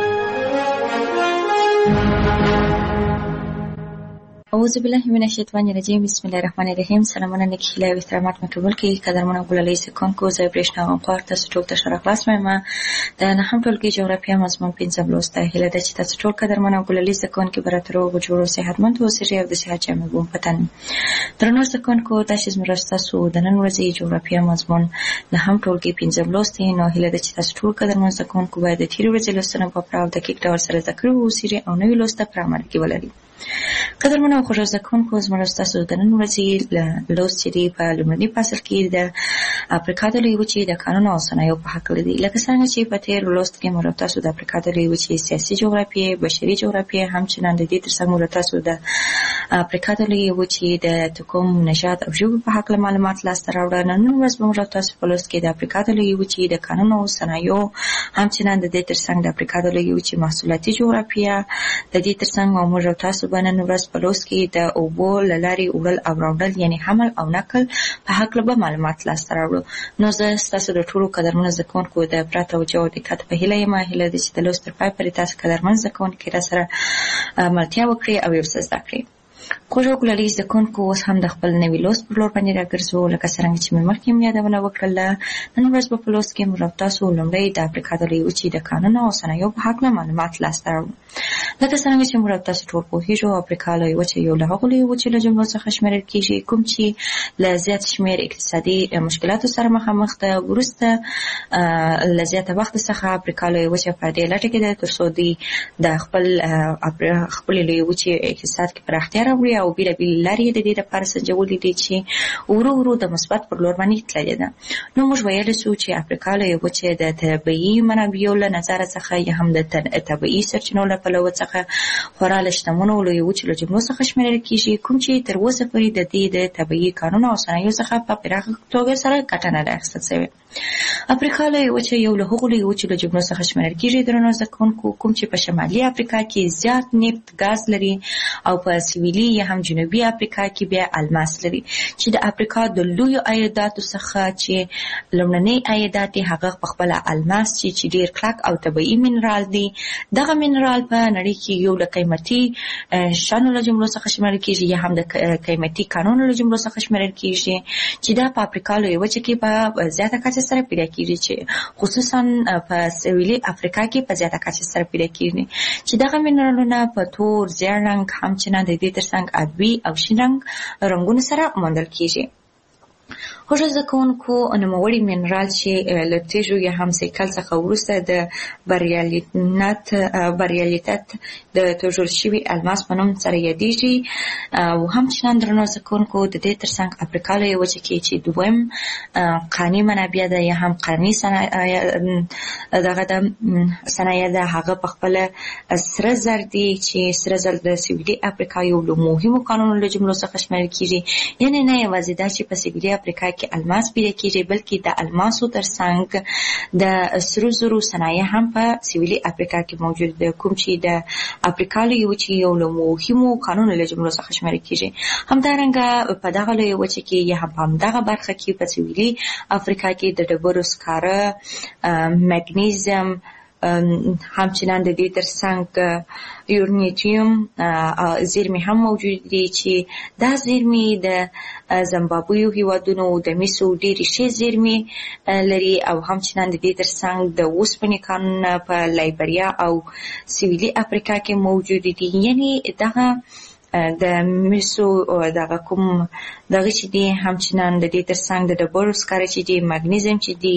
اعوذ بالله من الشیطان الرجیم. بسم الله الرحمن الرحیم. سلامونه نیک هیله او احترامات مقبول کړئ. قدرمنو ګلالي زده کوونکو زه برېښنا غمخوار تاسو ټول ته ښه راغلاست وایم. د نهم ټولګي جغرافیه مضمون 5 لوست. هیله ده چې تاسو ټول قدرمنو ګلالي زده کوونکي به راته روغ جوړ او صحتمند اوسئ او د صحت جامې مو په تن. درنو زده کوونکو دا چې زموږ ستاسو د نن ورځې جغرافیه مضمون نهم ټولګي 5 لوست دی، نو هیله ده چې تاسو ټول قدرمن زده کوونکو باید د تېرې ورځې لوستونه په پوره او دقیق ډول سره زده کړي واوسئ او نوي لوست ته په عمل کې ولرئ. قدرمنو خوږ زده کوونکو زموږ ستاسو د نن ورځې لوست چې دی په لومړني فصل کې د افریقا د لویې وچې د کانونو او صنایعو په هکله دي. لکه څنګه چې په تېر لوست کې مو تاسو د افریقا د لویې وچې سیاسي جغرافیې، بشري جغرافیې، همچنان د دې ترڅنګ مو تاسو د افریقا د لویې وچې د توکم، نژاد او ژبو په هکله معلومات لاسته راوړل. نن ورځ به مو تاسو په لوست کې د افریقا د لویې وچې د کانونو او صنایعو، همچنان د دې ترڅنګ د افریقا د لویې وچې محصولاتي جغرافیه، د دې ترڅنګ مو تاسو به نن ورځ په لوست کې د اوبو له لارې وړل او راوړل یعنې حمل او نقل په هکله به معلومات لاسته راوړو. نو زه ستاسو د ټولو قدرمنو زده کوونکو د پوره توجه او دقت په هیله یم. هیله ده چې د لوست تر پای پورې تاسو قدرمن زده کوونکي راسره ملتیا وکړئ او یو څه زده کړئ. خوږ او ګلالي زده کوونکو اوس هم د خپل نوي لوست پر لور باندې راګرځو. لکه څرنګه چې مې مخکې یادونه وکړله، نن ورځ به په لوست کې موږ تاسو لومړی د افریقا د لویې وچې د کانونو او صنایعو په هکله معلومات لاسته راوړو. لکه څرنګه چې موږ تاسو ټول پوهېږو، افریقا لویې وچه یو له هغو لویو وچو له جملو څخه شمېرل کېږي کوم چې له زیات شمېر اقتصادي مشکلاتو سره مخامخ ده. وروسته له زیاته وخت څخه افریقا لویې وچه په دې لټه کې ده تر څو دوی د خپلې لویې وچې اقتصاد کې پراختیا راوړي او بېلابېلې لارې د دې لپاره سنجولې دي چې ورو ورو د مثبت پر لور باندې تللې ده. نو موږ ویلی شو چې افریقا لویې وچې د طبیعي منابعو له نظره څخه یا هم د طبیعي سرچینو له پلوه څخه خورا له شتمنو لویو وچو له جملو څخه شمېرل کېږي کوم چې تر اوسه پورې د دې د طبیعي کانونو او صنایعو څخه په پراخه توګه سره ګټه نه ده اخیستل شوې. افریقا لویې وچه یو له هغو لویو وچو له جملو څخه شمېرل کېږي درنو زده کوونکو کوم چې په شمالي افریقا کې زیات نفت ګاز لري او په سویلي یا هم جنوبي افریقا کې بیا الماس لري چې د افریقا د لویو عایداتو څخه چې لومړنی عایدات یې هغه په خپله الماس چې ډېر کلک او طبیعي منرال دی. دغه منرال په نړۍ کې یو له قیمتي شیانو له جملو څخه شمېرل کېږي یا هم د قیمتي کانونو له جملو څخه شمېرل کېږي چې دا په افریقا لویې وچه کې په زیاته کچه سره پیدا کېږي چې خصوصا په سویلي افریقا کې په زیاته کچه سره پیدا کېږي چې دغه منرالونه په تور، زیړ رنګ، همچنان د دې ترڅنګ ابي او شین رنګونو سره موندل کېږي. خوږ زده کوونکو نوموړي منرال چې له تیږو یا هم سیکل څخه وروسته د بریالیتت د توژل شوي الماس په نوم سره یادېږي. او همچنان درنو زده کوونکو د دې ترڅنګ افریقا لویې وچه کې چې دویم قاني منابع ده یا هم قاني صنایع ده هغه په خپله سره زر دي چې سره زر د سویلي افریقا یو له مهمو کانونو له جملو څخه شمېرل کېږي. یعنې نه یوازې دا چې په سویلي افریقا کې الماس پیدا کېږي بلکې د الماسو ترڅنګ د سرو زرو صنایع هم په سویلي افریقا کې موجود ده کوم چې د افریقا لویې وچې یو له مهمو کانونو له جملو څخه شمېرل کېږي. همدارنګه په دغه لویې وچې کې یا هم په همدغه برخه کې په سویلي افریقا کې د ډبرو سکاره، مګنیزیم، همچنان د دې ترڅنګ یورانیم زیرمې هم موجود دي چې دا زیرمې د زیمبابوې هیوادونو د مسو ډېرې ښې زیرمې لري او همچنان د دې ترڅنګ د اوسپنې کانونه په لایبریا او سویلي افریقا کې موجود دي. یعنې دغه د مسو دغه کوم دغه چې دي همچنان د دې ترڅنګ د ډبرو سکاره چې دي، مګنیزیم چې دي،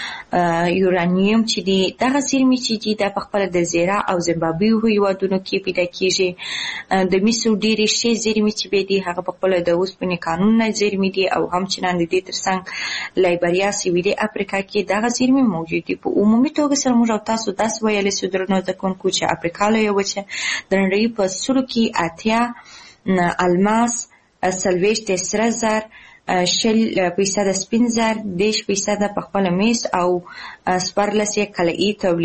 یورانیم چې دي، دغه زیرمې چې دي دا په خپله د زیرا او زیمبابوې هیوادونو کې پیدا کېږي. د مسو ډېرې ښې زیرمې چې دي هغه په خپله د اوسپنې کانونه زیرمې دي او همچنان د دې ترڅنګ لایبریا سویلي افریقا کې دغه زیرمې موجود دي. په عمومي توګه سره موږ او تاسو داسې ویلی شو درنو زده کوونکو چې افریقا لویه وچه د نړۍ په سلو کې 80 الماس، 40 سره زر، 60% سپین زر، 10% په خپله مس او 14 کلایي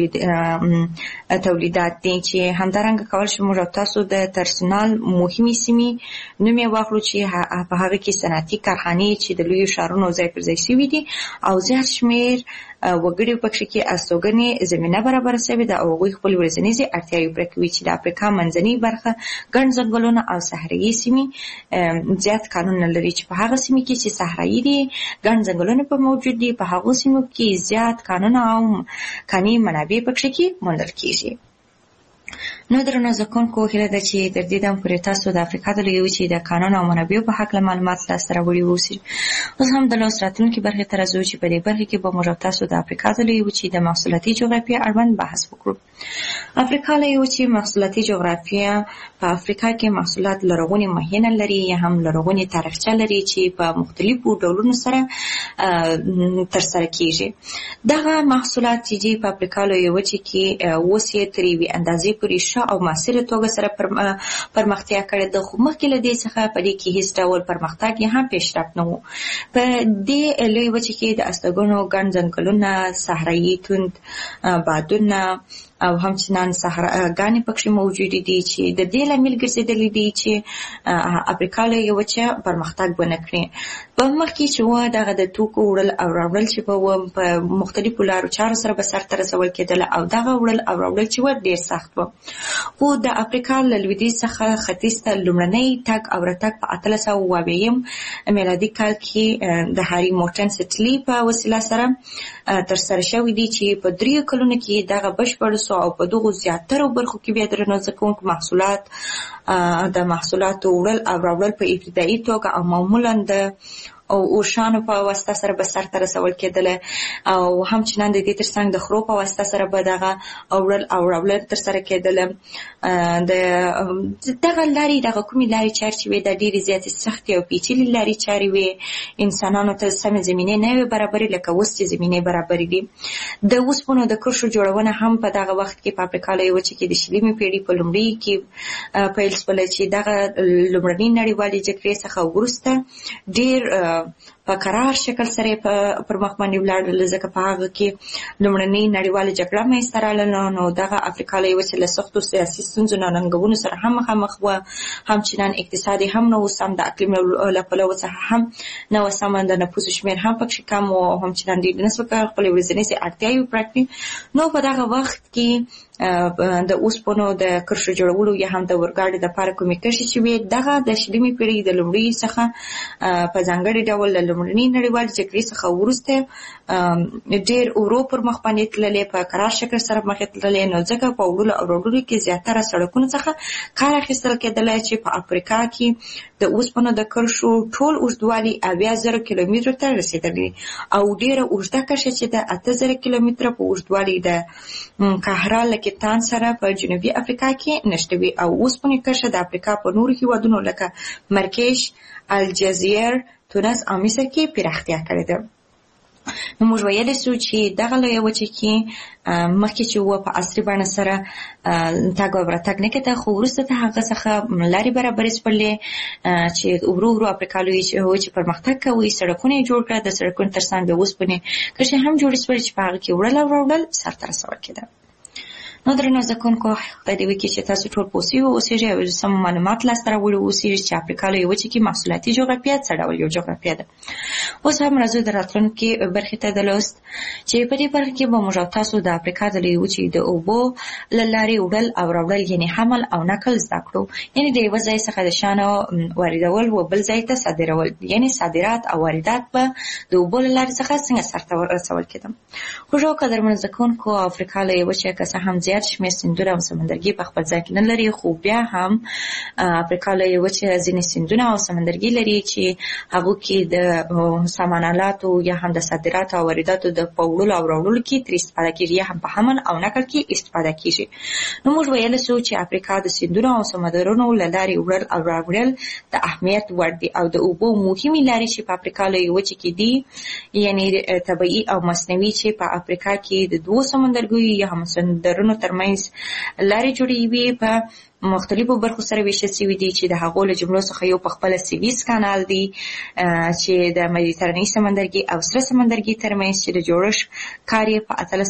تولیدات دي چې همدارنګه کول شو موږ تاسو د ترسنال مهمې سیمې نوم یې واخلو چې په هغه کې صنعتي کارخانې چې د لویو ښارونو ځای پر ځای شوي دي او زیات شمېر وګړي پکې کې استوګنې زمینه برابره شوې ده او هغوی خپل ورځنیزې اړتیاوې پوره کوي چې د افریقا منځنۍ برخه ګڼ ځنګلونه او صحرایي سیمې زیات کانونه لري چې په هغه سیمې کې چې صحرایي دي ګڼ ځنګلونه په موجود دي په هغو سیمو کې زیات کانونه او کاني منابع پکې کې موندل کېږي. نو درنو زکونکو هیله ده چې تر دې دم پورې تاسو د افریقا د لویې وچې د قانون او منابعو په هکله معلومات لاسته راوړي اوسئ. اوس هم د لوست راتلونکي برخې ته راځو چې په دې برخه کې به موږ تاسو د افریقا د لویې وچې د محصولاتي جغرافیه اړوند بحث وکړو. افریقا لویې وچې محصولاتي جغرافیه په افریقا کې محصولات لرغوني مخینه لري یا هم لرغوني تاریخچه لري چې په مختلفو ډولونو سره ترسره کیږي. دغه محصولات چې په افریقا لویې وچې کې اوس یې تر یوې اندازې پورې ښه او مؤثره توګه سره پرمختیا کړې ده، خو مخکې له دې څخه په دې کې هیڅ ډول پرمختګ یا هم پیشرفت نه و. په دې لویې وچې کې د استوګنو ګڼ ځنګلونه، صحرایي توند بادونه او همچنان صحراګانې پکې موجودې دي چې د دې لامل ګرځېدلې دي چې افریقا لویې وچه پرمختګ ونه کړي. په مخکې چې و دغه د توکو وړل او راوړل چې په مختلفو لارو چارو سره به سرته رسول کېدل او دغه وړل او راوړل چې و ډېر سخت و. خو د افریقا له لویدیځ څخه ختیځ ته لومړنی تګ او راتګ په 1890 میلادي کال کې د هاري مورټن سټلي په وسیله سره ترسره شوی دی چې په 3 کلونو کې دغه بشپړ او په دغو زیاترو برخو کې بیا درنو زکونکو محصولات د محصولاتو وړل او راوړل په ابتدایي توګه او معمولا د او اوشانو په واسطه سره به سرته رسول کېدل او همچنان د دې ترڅنګ د خرو په واسطه سره به دغه اوړل او راوړل ترسره کېدل. د دغه لارې دغه کومې لارې چارې چې وې د ډېرې زیاتې سختې او پیچلې لارې چارې وې، انسانانو ته سمې زمینې نه وې برابرې لکه اوس چې زمینې برابرې دي. د اوسپنو د کرښو جوړونه هم په دغه وخت کې په افریقا لویې وچې کې د 20مې پېړۍ په لومړي کې پیل شوله چې دغه لومړنۍ نړیوالې جګړې څخه وروسته ډېر په قرار شکل سره پر مخ باندې ولاړل، ځکه په هغه کې لومړنۍ نړیواله جګړه منځته راغله. نو دغه افریقا لویې وچې له سختو سیاسي ستونزو نه ننګونو سره هم مخامخ وه، همچنان اقتصادي هم نه و سم، د اقلیم له پلوه څخه هم نه و سم، د نفوسو شمېر هم پکې کم و او همچنان ډېر نسبت خپلې ورځنۍ اړتیاوې پوره کړي. نو په دغه وخت کې د اوسپنو د کرښو جوړولو یا هم د اورګاډي دپاره کومې کرښې چې وې دغه د 20مې پېړۍ د لومړي څخه په ځانګړي ډول له لومړنۍ نړیوالې جګړې څخه وروسته ډېر ورو پر مخ باندې تللې، په قرار شکل سره مخې تللې. نو ځکه په وړلو او راوړلو کې زیاتره سړکونو څخه کار اخیستل کېدلی چې په افریقا کې د اوسپنو د کرښو ټول اوږدوالی 80,000 کیلومترو ته رسېدلی او ډېره اوږده کرښه چې د 8,000 کیلومتره په اوږدوالي د قاهره له کیپټاون سره په جنوبي افریقا کې نشته وي او اوسپنې کرښه د افریقا په نورو هېوادونو لکه مرکش، الجزایر، تونس او مصر کې پراختیا کړې ده. نو موږ ویلی سو چې دغه لویه وچه کې مخکې چې و په عصري بڼه سره تګ او راتګ نه کېده، خو وروسته د هغه څخه لارې برابرې شولې چې ورو ورو افریقا لویه وچې پرمختګ کوي، سړکونه یې جوړ کړه، د سړکونو ترڅنګ د اوسپنې کرښې هم جوړې شولې چې په هغه کې وړل او راوړل سرته رسول کېده. نو درنو زکونکو خدای دې وکړي چې تاسو ټول پوه سوي اوسېږئ او سم معلومات لاسته راوړي اوسېږي چې افریقا لویې وچې کې محصولاتي جغرافیه څه ډول یو جغرافیه ده. اوس هم راځو د راتلونکي برخې ته د لوست چې په دې برخه کې به موږ تاسو د افریقا د لویې وچې د اوبو له لارې وړل او راوړل یعنې حمل او نقل زده کړو، یعنې د یوه ځای څخه د شیانو واردول و بل ځای ته صادرول، یعنې صادرات او واردات به د اوبو له لارې څخه څنګه سرته رسول کېده. خوږو قدرمنو زکونکو افریقا لویې وچې که څه هم زیات شمېر سیندونه او سمندرګي په خپل ځای کې نه لري، خو بیا هم افریقا لویې وچې ځینې سیندونه او سمندرګي لري چې هغو کې د سامان آلاتو یا هم د صادراتو او وارداتو د په وړلو او راوړلو کې ترې استفاده کېږي یا هم په حمل او نقل کې استفاده کېږي. نو موږ ویلی سو چې افریقا د سیندونو او سمندرونو له لارې وړل او راوړل د اهمیت وړ دي او د اوبو مهمې لارې چې په افریقا لویې وچې کې دي، یعنې طبیعي او مصنوعي چې په افریقا کې د دوو سمندرګیو یا هم سمندرونو ترمنځ لارې جوړوي په مختلفو برخو سره ویشل شوي دي چې د هغو له جملو څخه یو په خپله سویس کانال دی چې د مدیترانې سمندرګي او سره سمندرګي ترمنځ چې د جوړښت کار یې په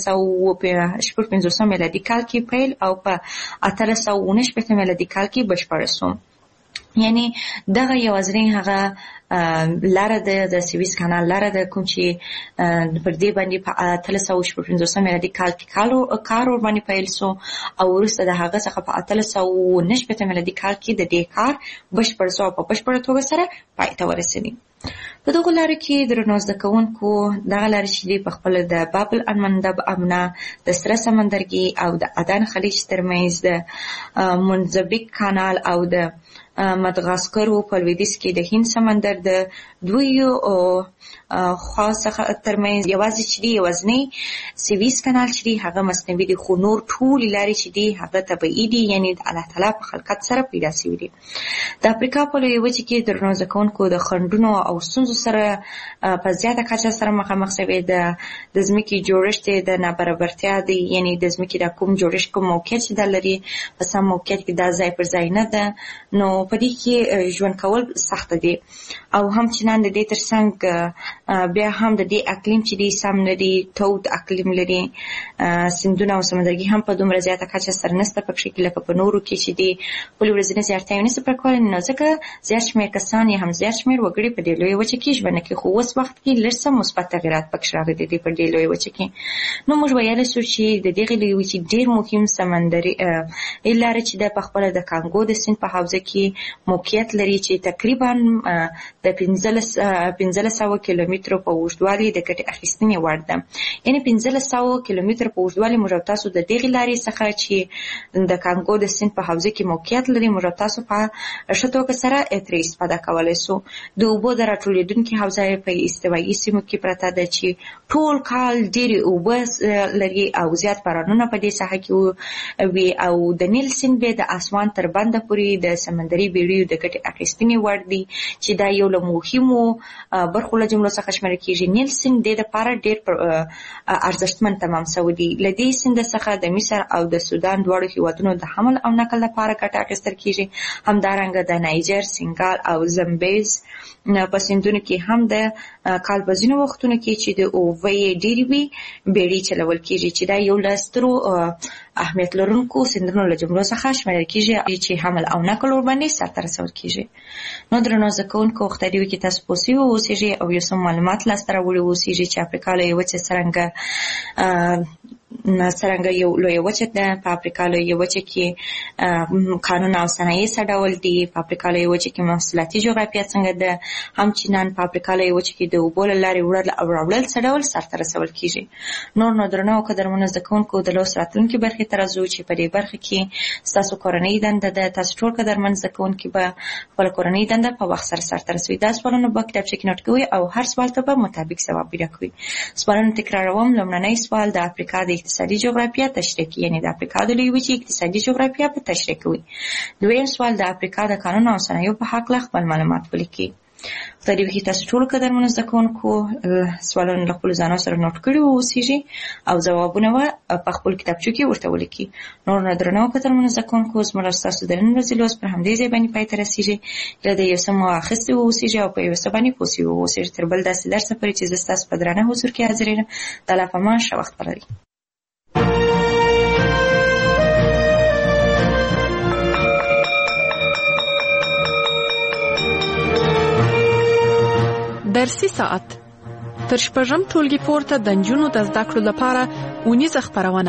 1856 میلادي کال کې پیل او په 1869 میلادي کال کې بشپړ شو. یعنی دغه یوازینی هغه لاره د سویس کانال لاره ده کوم چې پر دې باندې په 1856 میلادي کال کې کار ور باندې پیل شو او وروسته د هغه څخه په 1890 میلادي کال کې د دې کار بشپړ شو او په بشپړه توګه سره پای ته ورسېدی. په دغو لارو کې درنو زده کوونکو دغه لارې چې دي په خپله د باب المندب امنه، د سره سمندرګي او د عدن خلیج ترمنځ، د منځبیک کانال او د مدغاسکر په لویدیځ کې د هند سمندر د دویو خوا څخه ترمنځ یوازې چې دی یوازنی سویس کانال چې دی هغه مصنوعي دی، خو نور ټولې لارې چې دی هغه طبیعي دي، یعنې د الله تعالی په خلقت سره پیدا شوي دي. د افریقا په لویه وچې کې درنو زده کوونکو د خنډونو او ستونزو سره په زیاته کچه سره مخامخ شوي. د ځمکې جوړښت د نابرابرتیا دی، یعنې د ځمکې د کوم جوړښت کوم موقعیت چې دا لري په سم موقعیت کې دا ځای پر ځای نه ده، نو په دې کې ژوند کول سخته دي. او همچنان د دې ترڅنګ بیا هم د دې اقلیم چې دی سم نه دی، تود اقلیم لري، سیندونه او سمندرګي هم په دومره زیاته کچه سره نشته پکې کې لکه په نورو کې چې دی خپلې ورځنۍ اړتیاوې نشي پوره کولی. نو ځکه زیات شمېر کسان یا هم زیات شمېر وګړي په دې لویه وچه کې ژوند کوي، خو اوس وخت کې لږ څه مثبت تغیرات پکې راغلي دي په دې لویه وچه کې. نو موږ ویلی شو چې د دغې لویې وچې ډېر مهم سمندري لاره چې ده په خپله د کانګو د سیند په حوزه کې موقعیت لري چې تقریبا د 1500 کیلومترو په اوږدوالي د ګټې اخیستنې وړ ده. یعنې 1500 کیلومتره په اوږدوالي موږ او تاسو د دغې لارې څخه چې د کانګو د سیند په حوزه کې موقعیت لري موږ او تاسو په ښه توګه سره ترې استفاده کولی سو. د اوبو د راټولېدونکې حوزه یې په استوایي سیمو کې پرته ده چې ټول کال ډېرې اوبه لري او زیات بارانونه په دې ساحه کې وي، او د نیل سیند بیا د اسمان تر بنده پورې د سمندري بیړیو د ګټې اخیستنې وړ دی چې دا یو له مهمو برخو له جملو څخه شمیرل کېږي. نیل سیند دې دپاره ډېر ارزښتمن تمام شوی دی. له دې سیند څخه د مصر او د سودان دواړو هېوادونو د حمل او نقل لپاره ګټه اخیستل کېږي. همدارنګه د نایجر، سینګال او زمبیز په سیندونو کې هم د کال په ځینو وختونو کې چې د اوبه یې ډېرې وي بیړۍ چلول کېږي چې دا یو له سترو اهمیت لرونکو سیندونو له جملو څخه شمیرل کېږي چې حمل او نقل ورباندې سرته رسول کېږي. نو درنو زده کوونکو وخت دی کې تاسو پوه سوي اوسېږئ او یو څه معلومات لاسته راوړي اوسېږي چې افریقا لویه وچه څرنګه یو لویه وچه ده. په افریقا لویه وچه کې قانون او صنایع څه ډول دي، په افریقا لویه وچه کې محصولاتي جغرافیه څنګه ده، همچنان په افریقا لویه وچه کې د اوبو له لارې وړل او راوړل څه ډول سرته رسول کېږي. نور نو درنو او قدرمنو زده کوونکو د لوست راتلونکې برخې ته راځو چې په دې برخه کې ستاسو کورنۍ دنده ده. تاسو ټول قدرمن زده کوونکي به خپله کورنۍ دنده په وخت سره سرته رسوي. دا سوالونه به کتابچه کې نوټ کوئ او هر سوال ته به مطابق ځواب پیدا کوئ. سوالونه تکراروم. لومړنی سوال د افریقا د اقتصادي جغرافیه تشریح کوي، یعنې د افریقا د لویې وچې اقتصادي جغرافیه په تشریح کوي. دویم سوال د افریقا د قانون او صنایعو په هکله خپل معلومات ولیکي. خدای دې وکړي تاسو ټولو قدرمنو زده کوونکو سوالونه له خپلو ځانو سره نوټ کړي واوسېږي او ځوابونه به په خپلو کتابچو کې ورته ولیکي. نور نو درنو قدرمنو زده کوونکو زموږ او ستاسو د نن ورځې لوست پر همدې ځای باندې پای ته رسېږي. هیله ده یو څه مو اخیستي واوسېږي او په یو څه باندې پوه سوي واوسېږي. تر بل داسې درسه پورې چې زه ستاسو په درانه حضور کې حاضر یم. د الله په امان، ښه وخت ولرئ. درسي ساعت تر شپږم ټولګي پورته د نجونو د زده کړو لپاره اونیزه خپرونه.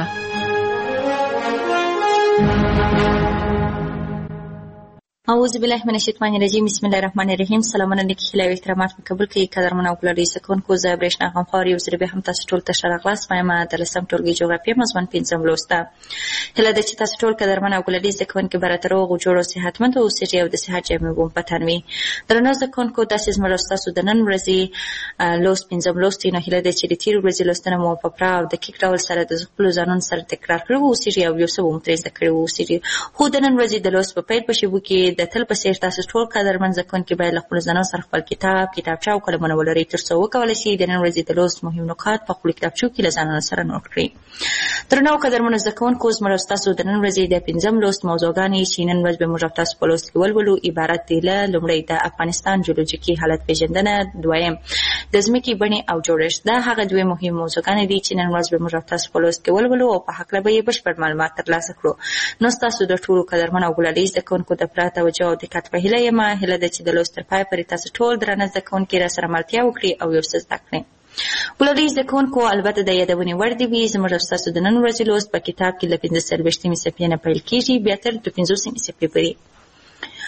اعوذ بالله من الشیطان الرجیم. بسم الله الرحمن الرحیم. سلامونه لیکي خلای احترامات په قبول کې قدرمن او ګلړي سکونکو زه برېښنا غمخوار یو ځل به هم تاسو ټول ته ښه راغلاست. وایم د لسم ټولګي جغرافیه مضمون 5 لوسته. هله د چې تاسو ټول قدرمن او ګلړي سکونکو براتر او جوړ او صحتمند او اوسئ او د صحت جامې وو په تنوي. درنو سکونکو تاسو زموږ تاسو د نن ورځې لوست 5 لوستي نه هله د چې د تیر ورځې لوستنه مو په پرا او د دقیق ډول سره د خپل ځانون سره تکرار کړو اوسئ او یو څه مو ترې ذکر اوسئ. خو د نن ورځې د لوست په پیل په شیبو کې د تل په څیر تاسو ټول قدرمن زده کوونکي باید له خپلو ځانونو سره خپل کتابچه او قلمونه ولرئ تر څو وکولی شئ د نن ورځې د لوست مهم نکات په خپلو کتابچو کې له ځانونو سره نوټ کړئ. درنو قدرمنو زده کوونکو زموږ او ستاسو د نن ورځې د 5 لوست موضوعګانې چې نن ورځ به موږ او تاسو په لوست کې ولولو عبارت دي له لومړی د افغانستان جیولوجیکي حالت پیژندنه، دویم د ځمکې بڼې او جوړښت. دا هغه دوه مهم موضوعګانې دي چې نن ورځ به موږ او تاسو په لوست کې ولولو او په هکله به یې بشپړ معلومات ترلاسه کړو. نو ستاسو د ټولو قدرمن او ګلالي زده کوونکو د پوره توجه او دقت په هیله یم. هیله ده چې د لوست تر پایه پورې تاسو ټول درانه زده کوونکي راسره ملتیا وکړي او یو څه زده کړئ. ګلالي زده کوونکو البته د یادونې وړ دي وي زموږ او ستاسو د نن ورځې لوست په کتاب کې له 45مې صفحې نه پیل کېږي بیا تر 50مې صفحې پورې.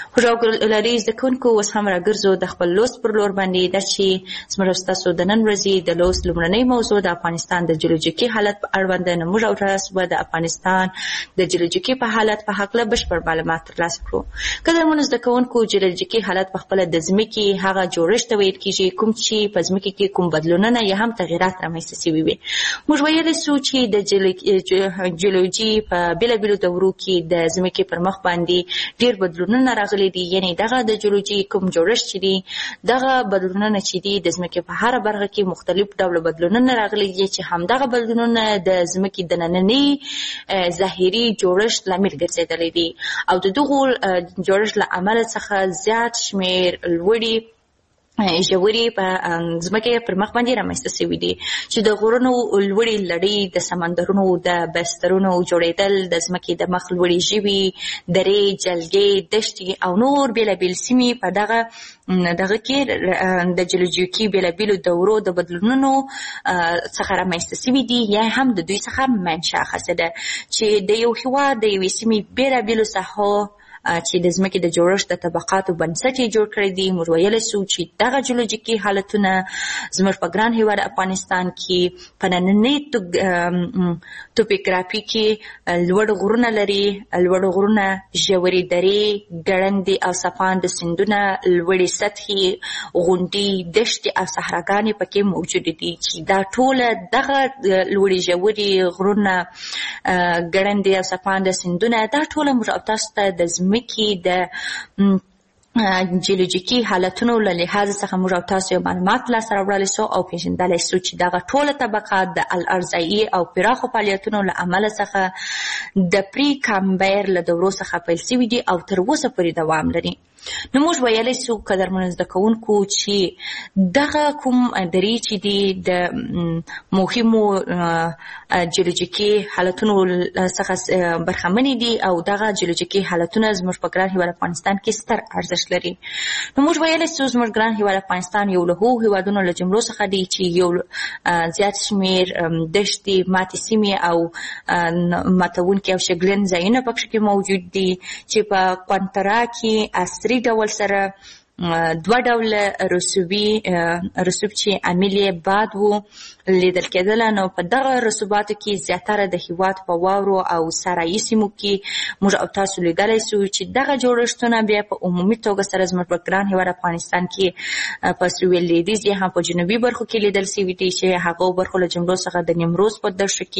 خوږاګلالي زده کوونکو اوس هم راګرځو د خپل لوست پر لور باندې دا چې زموږ ستاسو د نن ورځې د لوست لومړنۍ موضوع د افغانستان د جیولوژیکي حالت په اړوند ده. نو موږ او تاسو به د افغانستان د جیولوژیکي په حالت په هکله بشپړ معلومات ترلاسه کړو. قدرمنو زده کوونکو جیولوژیکي حالت په خپله د ځمکې هغه جوړښت ته ویل کېږي کوم چې په ځمکې کې کوم بدلونونه یا هم تغیرات رامنځته شوي وي. موږ ویلی سو چې د جیولوژي په بېلابېلو دورو کې د ځمکې پر مخ باندې ډېر بدلونونه راغلي دي. یعنې دغه د جیولوژي کوم جوړښت چې دي دغه بدلونونه چې دي د ځمکې په هره برخه کې مختلف ډوله بدلونونه راغلي دي چې همدغه بدلونونه د ځمکې د ننني ظاهري جوړښت لامل ګرځېدلی دي او د دغو جوړښت له امله څخه زیات شمېر لوړې ژورې په ځمکې پر مخ باندې رامنځته شوي دي چې د غرونو لوړې لړۍ د سمندرونو د بسترونو جوړېدل د ځمکې د مخ لوړې ژوي درې جلګې دښتې او نور بېلابېل سیمې په دغه کې د جیولوژیکي بېلابېلو دورو د بدلونونو څخه رامنځته شوي دي یا هم د دوی څخه منشأ اخیستې ده چې د یو هېواد د یوې سیمې بېلابېلو ساحو چې د ځمکې د جوړښت د طبقاتو بنسټ یې جوړ کړی دی. موږ ویلی سو چې دغه جیولوژیکي حالتونه زموږ په ګران هېواد افغانستان کې په نننۍ توپوګرافي کې لوړ غرونه لري، لوړ غرونه، ژورې درې، ګړندې او څپانده سیندونه، لوړې سطحې، غونډۍ، دښتې او صحراګانې پکې موجودې دي چې دا ټوله دغه لوړې ژورې غرونه، ګړندې او څپانده سیندونه دا ټوله موږ او تاسو ته د ځمکې د جیولوژیکي حالتونو له لحاظ څخه موږ او تاسو یو معلومات لاسته راوړلی سو او پېژندلی سو چې دغه ټوله طبقات د الارضایي او پراخو فعالیتونو له امله څخه د پري کامبر له دورو څخه پیل شوي دي او تر اوسه پورې دوام لري. نو موږ ویلی سو قدرمنو زده کوونکو چې دغه کوم درې چې دي د مهمو جیولوژیکي حالتونو څخه برخمنې دي او دغه جیولوژیکي حالتونه زموږ په ګران هېواد افغانستان کې ستر ارزښت لري. نو موږ ویلی سو زموږ ګران هېواد افغانستان یو له هغو هېوادونو له جملو څخه دی چې یو زیات شمېر دښتې، ماتې سیمې او ماتونکي او شګلن ځایونه پکښې کې موجود دي چې په قونترا کې عصري ډول سره دوه ډوله رسوب چې عامل یې باد و لیدل کېدله. نو په دغه رسوباتو کې زیاتره د هېواد په واورو او صحرایي سیمو کې موږ او تاسو لیدلی سو چې دغه جوړښتونه بیا په عمومي توګه سره زموږ په ګران هېواد افغانستان کې په سویل لویدیځ یا هم په جنوبي برخو کې لیدل سوي دي چې هغو برخو له جملو څخه د نیمروز په دښتو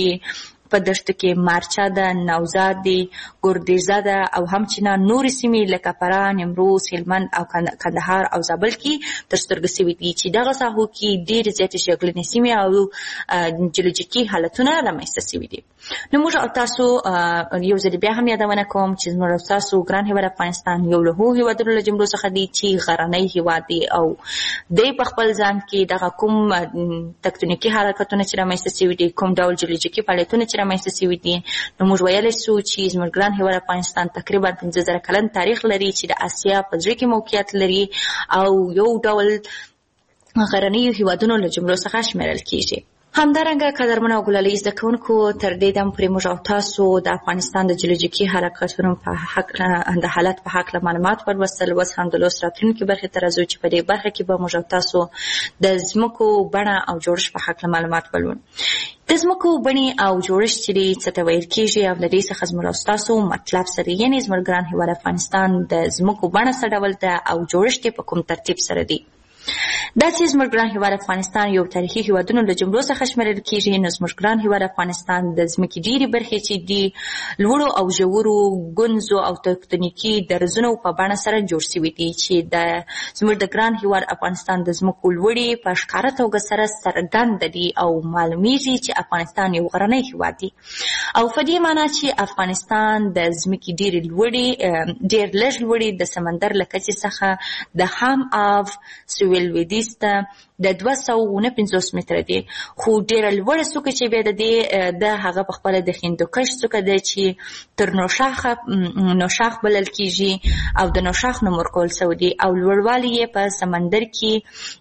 کې مارچا ده، نوزاد دی، ګردیزه ده او همچنان نورې سیمې لکه فراه، نیمروز، هلمند او کندهار او زابل کې تر سترګو شوي دي چې دغه ساحو کې ډېرې زیاتې شګلنې سیمې او جیولوژیکي حالتونه رامنځته شوي دي. نو موږ او تاسو یو ځل بیا هم یادونه کوم چې زموږ او تاسو ګران هېواد افغانستان یو له هغو هېوادونو له جملو څخه دی چې غرنی هېواد دی او دی په خپل ځان کې دغه کوم تکتونیکي حرکتونه چې رامنځته شوي دي، کوم ډول جیولوژیکي فعالیتونه چې رامنځته شوي دي، نو موږ ویلی سو چې زموږ ګران هېواد افغانستان تقریبا 15,000 کلن تاریخ لري چې د اسیا په زړه کې موقعیت لري او یو ډول غرنیو هېوادونو له جملو څخه شمېرل کېږي. همدارنګه قدرمنو او ګلالي زده کوونکو تر دې دم پورې موږ او تاسو د افغانستان د جیولوژیکي حرکتونو په حق د حالت په هکله معلومات ولوستل. اوس هم د لوست راتلونکي برخې ته راځو چې په دې برخه کې به موږ او تاسو د ځمکو بڼه او جوړښت په هکله معلومات ولولو. د ځمکو بڼې او جوړښت چې دی څه ته ویل کېږي او د دې څخه زموږ او ستاسو مطلب سره یعنې زموږ ګران هېواد افغانستان د ځمکو بڼه څه ډول ده او جوړښت یې په کوم ترتیب سره دی. دا چې زموږ ګران هېواد افغانستان یو تاریخي هېوادونو له جملو څخه شمېرل کېږي، نو زموږ ګران هېواد افغانستان د ځمکې ډېرې برخې چې دي لوړو او ژورو ګونځو او تکتونیکي درزونو په بڼه سره جوړ شوي دي چې زموږ د ګران هېواد افغانستان د ځمکو لوړې په ښکاره توګه سره څرګنده دي او معلومیږي چې افغانستان یو غرنی هېواد دی او په دې معنا چې افغانستان د ځمکې ډېر لږ لوړې د سمندر له کچې څخه د خام آب سویل لویدیځ ته د 249 متره دی، خو ډېره لوړه څوکه چې بیا د هغه په خپله د هندوکش څوکه ده چې تر نوشاخ بلل کېږي او د نوشاخ نوم ورکول شوی دی او لوړوالی یې په سمندر کې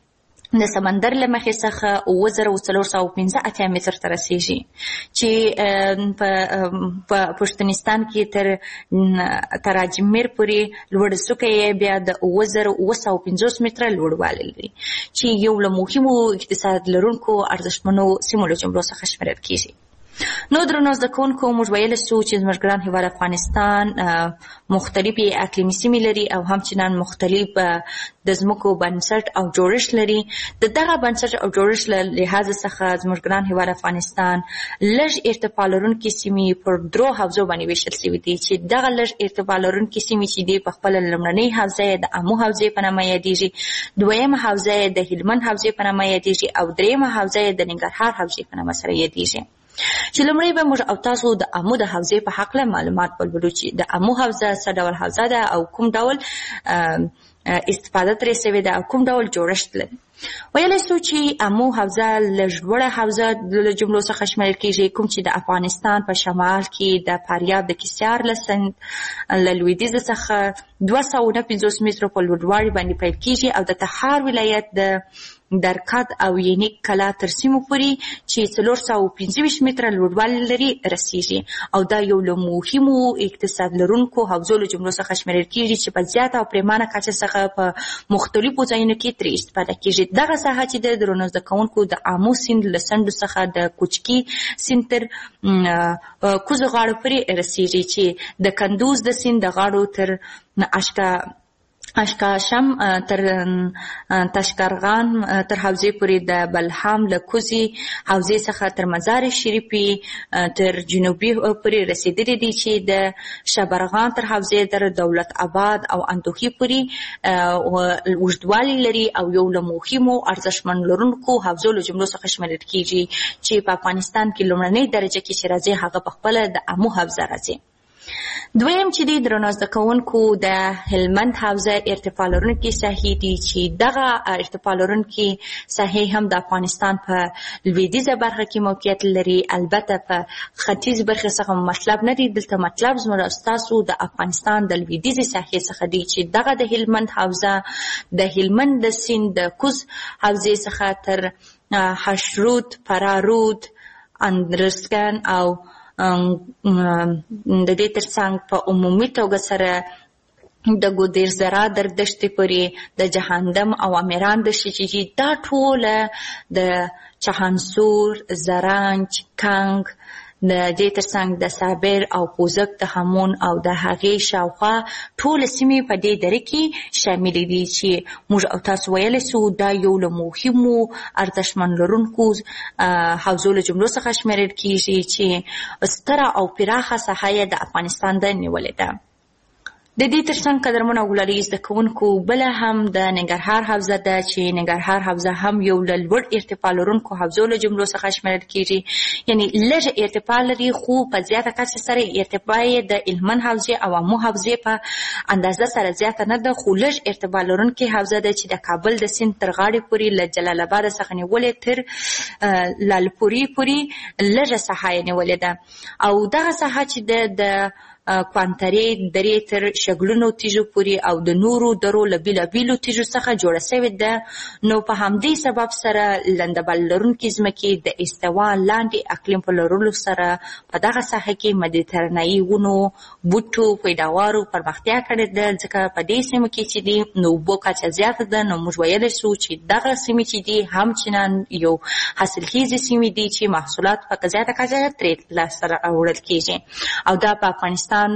د سمندر له مخې څخه 9485 متر ته رسیږي چې په پښتونستان کې تر اجمیر پورې لوړ څوکه یې بیا د 9750 متره لوړوالی لري چې یو له مهمو اقتصاد لرونکو ارزښتمنو سیمو له جملو څخه شمیرل کیږي. نو درنو زده کوونکو موږ ویلی سو چې زموږ ګران هېواد افغانستان مختلفې اقلیمي سیمې لري او همچنان مختلف د ځمکو بنسټ او جوړښت لري. د دغه بنسټ او جوړښت له لحاظه څخه زموږ ګران هېواد افغانستان لږ ارتفاع لرونکې سیمې پر 3 حوزو باندې ویشل شوي دي چې دغه لږ ارتفاع لرونکې سیمې چې دي په خپله لومړنۍ حوزه یې د امو حوزې په نامه یادېږي، دویمه حوزه یې د هلمند حوزې په نامه یادېږي او دریمه حوزه یې د ننګرهار حوزې په نامه سره یادېږي. چې لومړی به موږ او تاسو د امو د حوزې په هکله معلومات ولولو چې د امو حوزه څه ډول حوزه ده او کوم ډول استفاده ترې شوې ده او کوم ډول جوړښت لري. ویلی سو چې امو حوزه لږ لوړه حوزه له جملو څخه شمیرل کېږي، کوم چې د افغانستان په شمال کې د فاریاب د کیسیار له سند له لویدیځه څخه 250 مترو په لوړوالي باندې پیل کېږي او د تخار ولایت د درکد او ینیک کلا تر سیمو پورې چې 425 متره لوړوالی لري رسیږي او دا یو له مهمو اقتصاد لرونکو حوزو له جملو څخه شمیرل کېږي چې په زیاته او پریمانه کچه څخه په مختلفو ځایونو کې ترې استفاده کېږي. دغه ساحه چې د درنو زده کوونکو د امو سیند له څنډو څخه د کوچکي سیند تر کوزو غاړو پورې رسیږي چې د کندوز د سیند د غاړو تر اشکاشم تر تشکرغان تر حوزې پورې د بلحام له کوزي حوزې څخه تر مزار شریفي تر جنوبي پورې رسیدلي دي چې د شبرغان تر حوزې تر دولت آباد او اندوخي پورې اوږدوالی لري او یو له مهمو ارزښتمن لرونکو حوزو له جملو څخه شمیرل کېږي چې په افغانستان کې لومړنۍ درجه کې چې راځي هغه په خپله د امو حوزه راځي. دویم چې دی درنو زده کوونکو د هلمند حوزه ارتفاع لرونکې ساحې دي چې دغه ارتفاع لرونکې ساحې هم د افغانستان په لویدیځه برخه کې موقعیت لري. البته په ختیځ برخه څخه مطلب نه دی، دلته مطلب زموږ ستاسو د افغانستان د لویدیځې ساحې څخه دی چې دغه د هلمند حوزه د هلمند د سیند د کوز حوزې څخه تر حشرود، فرارود، اندرسکن او د دې ترڅنګ په عمومي توګه سره د ګودیرزرا در دښتې پورې د جهنم او امیران دښتې چې دا ټوله د چهانسور، زرنج، کنگ، د دې ترڅنګ د صابر او خوزک د همون او د هغې شاوخوا ټوله سیمې په دې دره کې شاملې دي چې موږ او تاسو ویلی سو دا یو له مهمو ارزښتمن لرونکو حوزو له جملو څخه شمیرل کېږي چې ستره او پراخه ساحه یې د افغانستان د نیولې ده. د دې ترڅنګ قدرمنو او ګلالي زده کوونکو بله هم د ننګرهار حوزه ده چې ننګرهار حوزه هم یو له لوړ ارتفاع لرونکو حوزو له جملو څخه شمیرل کېږي، یعنې لږه ارتفاع لري خو په زیاته کچه سره ارتفاع یې د هلمند حوزې او امو حوزې په اندازه سره زیاته نه ده، خو لږ ارتفاع لرونکې حوزه ده چې د کابل د سیند تر غاړې پورې له جلال آباد څخه نیولې تر لالپورې پورې لږه ساحه یې نیولې ده او دغه ساحه چې د کوانترې درې تر شګلونو تیږو پورې او د نورو درو له بېلابېلو تیږو څخه جوړه شوې ده. نو په همدې سبب سره لندبل لرونکې ځمکې د استوا لاندې اقلیم په لرلو سره په دغه ساحه کې مدیترانهیي ونو، بوټو، پیداوارو پرمختیا کړې ده. ځکه په دې سیمو کې چې دي نو اوبو کچه زیاته ده، نو موږ ویلی سو چې دغه سیمې چې دي همچنان یو حاصلخیزې سیمې دي چې محصولات په زیاته کچه ترې لاسته راوړل کېږي او دا په افغانستان د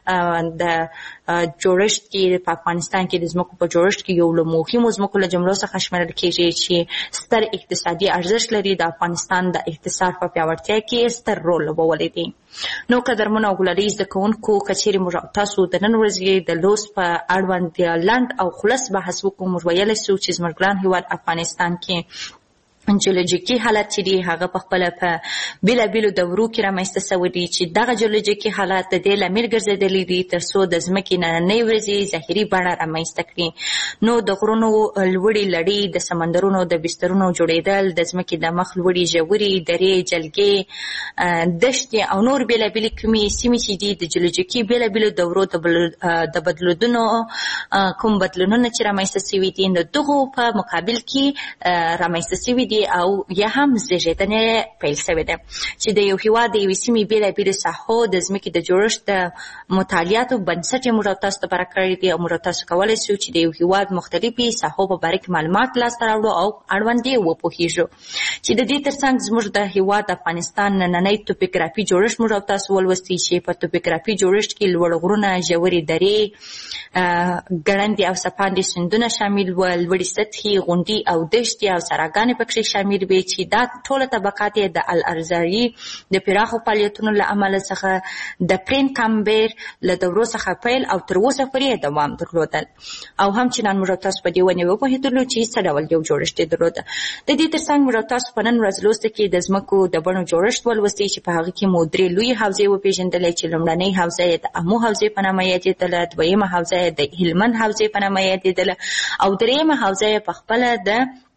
جوړښت کې په افغانستان کې د ځمکو په جوړښت کې یو له مهمو ځمکو له جملو څخه شمیرل کېږي چې ستر اقتصادي ارزښت لري، د افغانستان د اقتصاد په پیاوړتیا کې ستر رول لوبولی دی. نو قدرمنو او ګلالي زده کوونکو که چیرې موږ تاسو د نن ورځې د لوست په اړوند لنډ او خلص بحث وکړو، موږ ویلی سو چې زموږ ګران هېواد افغانستان کې جیولوژیکي حالت چې دی هغه په خپل په بیلابیلو دورو کې رامنځته شوی دی چې دغه جیولوژیکي حالت د دې لامل ګرځېدلی دي تر څو د ځمکې نننۍ ورځې ظاهري بڼه رامنځته کړي. نو د غرونو لوړې لړۍ، د سمندرونو د بسترونو جوړېدل، د ځمکې د مخ لوړې ژورې درې، جلګې، دښتې او نور بیلابیلې کومې سیمې چې دي د جیولوژیکي بیلابیلو دورو د بدلونونو کوم بدلونونه چې رامنځته شوي دي نو دغو په مقابل کې رامنځته شوي دي او یا هم زیږېدنې پیل شوې ده چې د یو هېواد د یوې سیمې بیلابیلو ساحو د ځمکې د جوړښت د مطالعاتو بنسټ یې موږ او تاسو لپاره کړی دی او موږ او تاسو کولی شو چې د یو هېواد مختلفې ساحو په باره کې معلومات لاسته راوړو او اړوند یې وپوهېږو چې د دې ترڅنګ زموږ د هېواد افغانستان نننی توپوګرافي جوړښت موږ او تاسو ولوستي چې په توپوګرافي جوړښت کې لوړ غرونه، ژورې درې، ګړندې او څپاندې سیندونه شامل ول، لوړې سطحې، غونډۍ او دښتې او سراګانې پکې شامل وي چې دا ټوله طبقات یې د الارزایي د پراخو فعالیتونو له امله څخه د پرین کامبر له دورو څخه پیل او تر اوسه پورې دوام درلودل او هم چې نن موږ تاسو په دې ونې وپوهېدلو چې څه ډول یو جوړښت یې درلوده. د دې ترڅنګ موږ تاسو په نن ورځ لوسته کې د ځمکو د بڼو جوړښت ولوستي چې په هغه کې مو درې لویې حوزې وپېژندلې چې لومړنۍ حوزه یې د امو حوزې په نامه یادېدله، دویمه حوزه یې د هلمند حوزې په نامه یادېدله او درېیمه حوزه یې په خپله د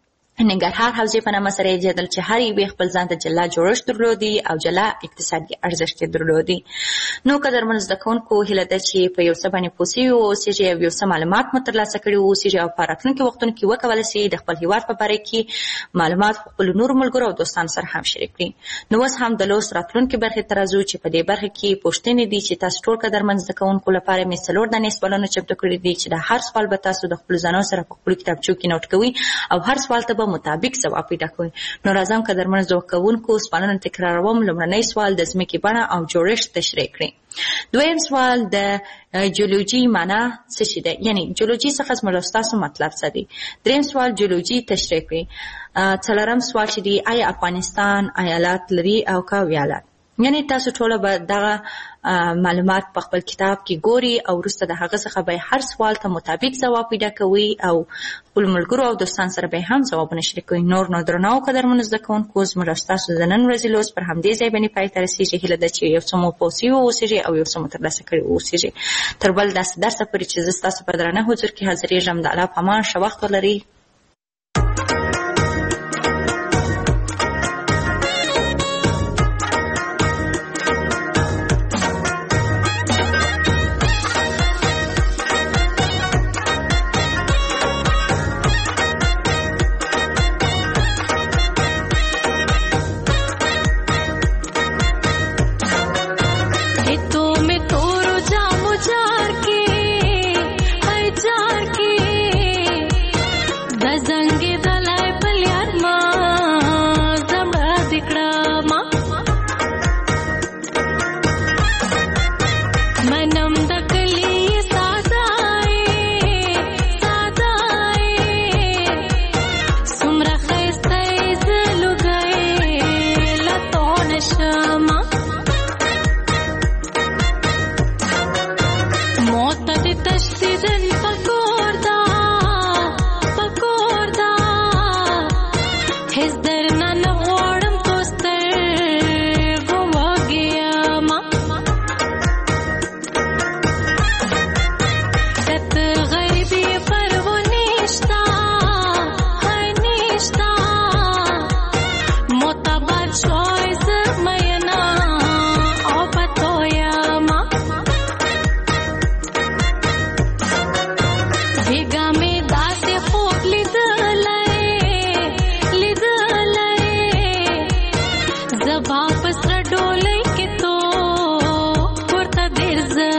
ننګرهار حوزې په نامه سره یادېدل چې هر یوې خپل ځان ته جلا جوړښت درلودي او جلا اقتصادي ارزښت یې درلودي. نو قدرمنو زده کوونکو هیله ده چې په یو څه باندې پوه سوي واوسېږئ او یو څه معلومات مو ترلاسه کړي واوسېږئ او په راتلونکي وختونو کې وکولی شئ د خپل هېواد په باره کې معلومات خپلو نورو ملګرو او دوستانو سره هم شریک کړي. نو اوس هم د لوست راتلونکي برخې ته راځو چې په دې برخه کې پوښتنې دي چې تاسو ټول قدرمن زده کوونکو لپاره مې 4 دانې سوالونه چمتو کړي دي چې د هر سوال به تاسو د خپلو ځانونو سره په خپلو کتابچو کې نوټ کوئ او هر سوال ته به مطابق ځواب پیدا کوئ. نو راځم قدرمن زده کوونکو سوالونه تکراروم. لومړنی سوال د ځمکې بڼه او جوړښت تشریح کړئ. دویم سوال د جیولوژي معنا څه شی ده، یعنی جیولوژي څخه زموږ ستاسو مطلب څه دی. دریم سوال جیولوژي تشریح کړئ. څلورم سوال چې دی آیا افغانستان ایالات لري او که ویالات، یعنی تاسو ټول به دغه معلومات په خپل کتاب کې ګوري او وروسته د هغه څخه به هر سوال ته مطابق ځواب پیدا کوي او خپل ملګرو او دوستان سره به هم ځوابونه شریکوي. نور نو درنو قدرمنو زده کوونکو زموږ ستاسو د نن ورځې لوست پر همدې ځای باندې پای ته رسېږي. هیله ده چې یو څه مو پوه سوي واوسېږئ او یو څه مو ترلاسه کړي واوسېږئ. تر بل داسې درسه پورې چې زه ستاسو په درانه حضور کې حاضرېږم د الله په امان ښه وخت ولرئ. वापस रडोले के तो पुरता देर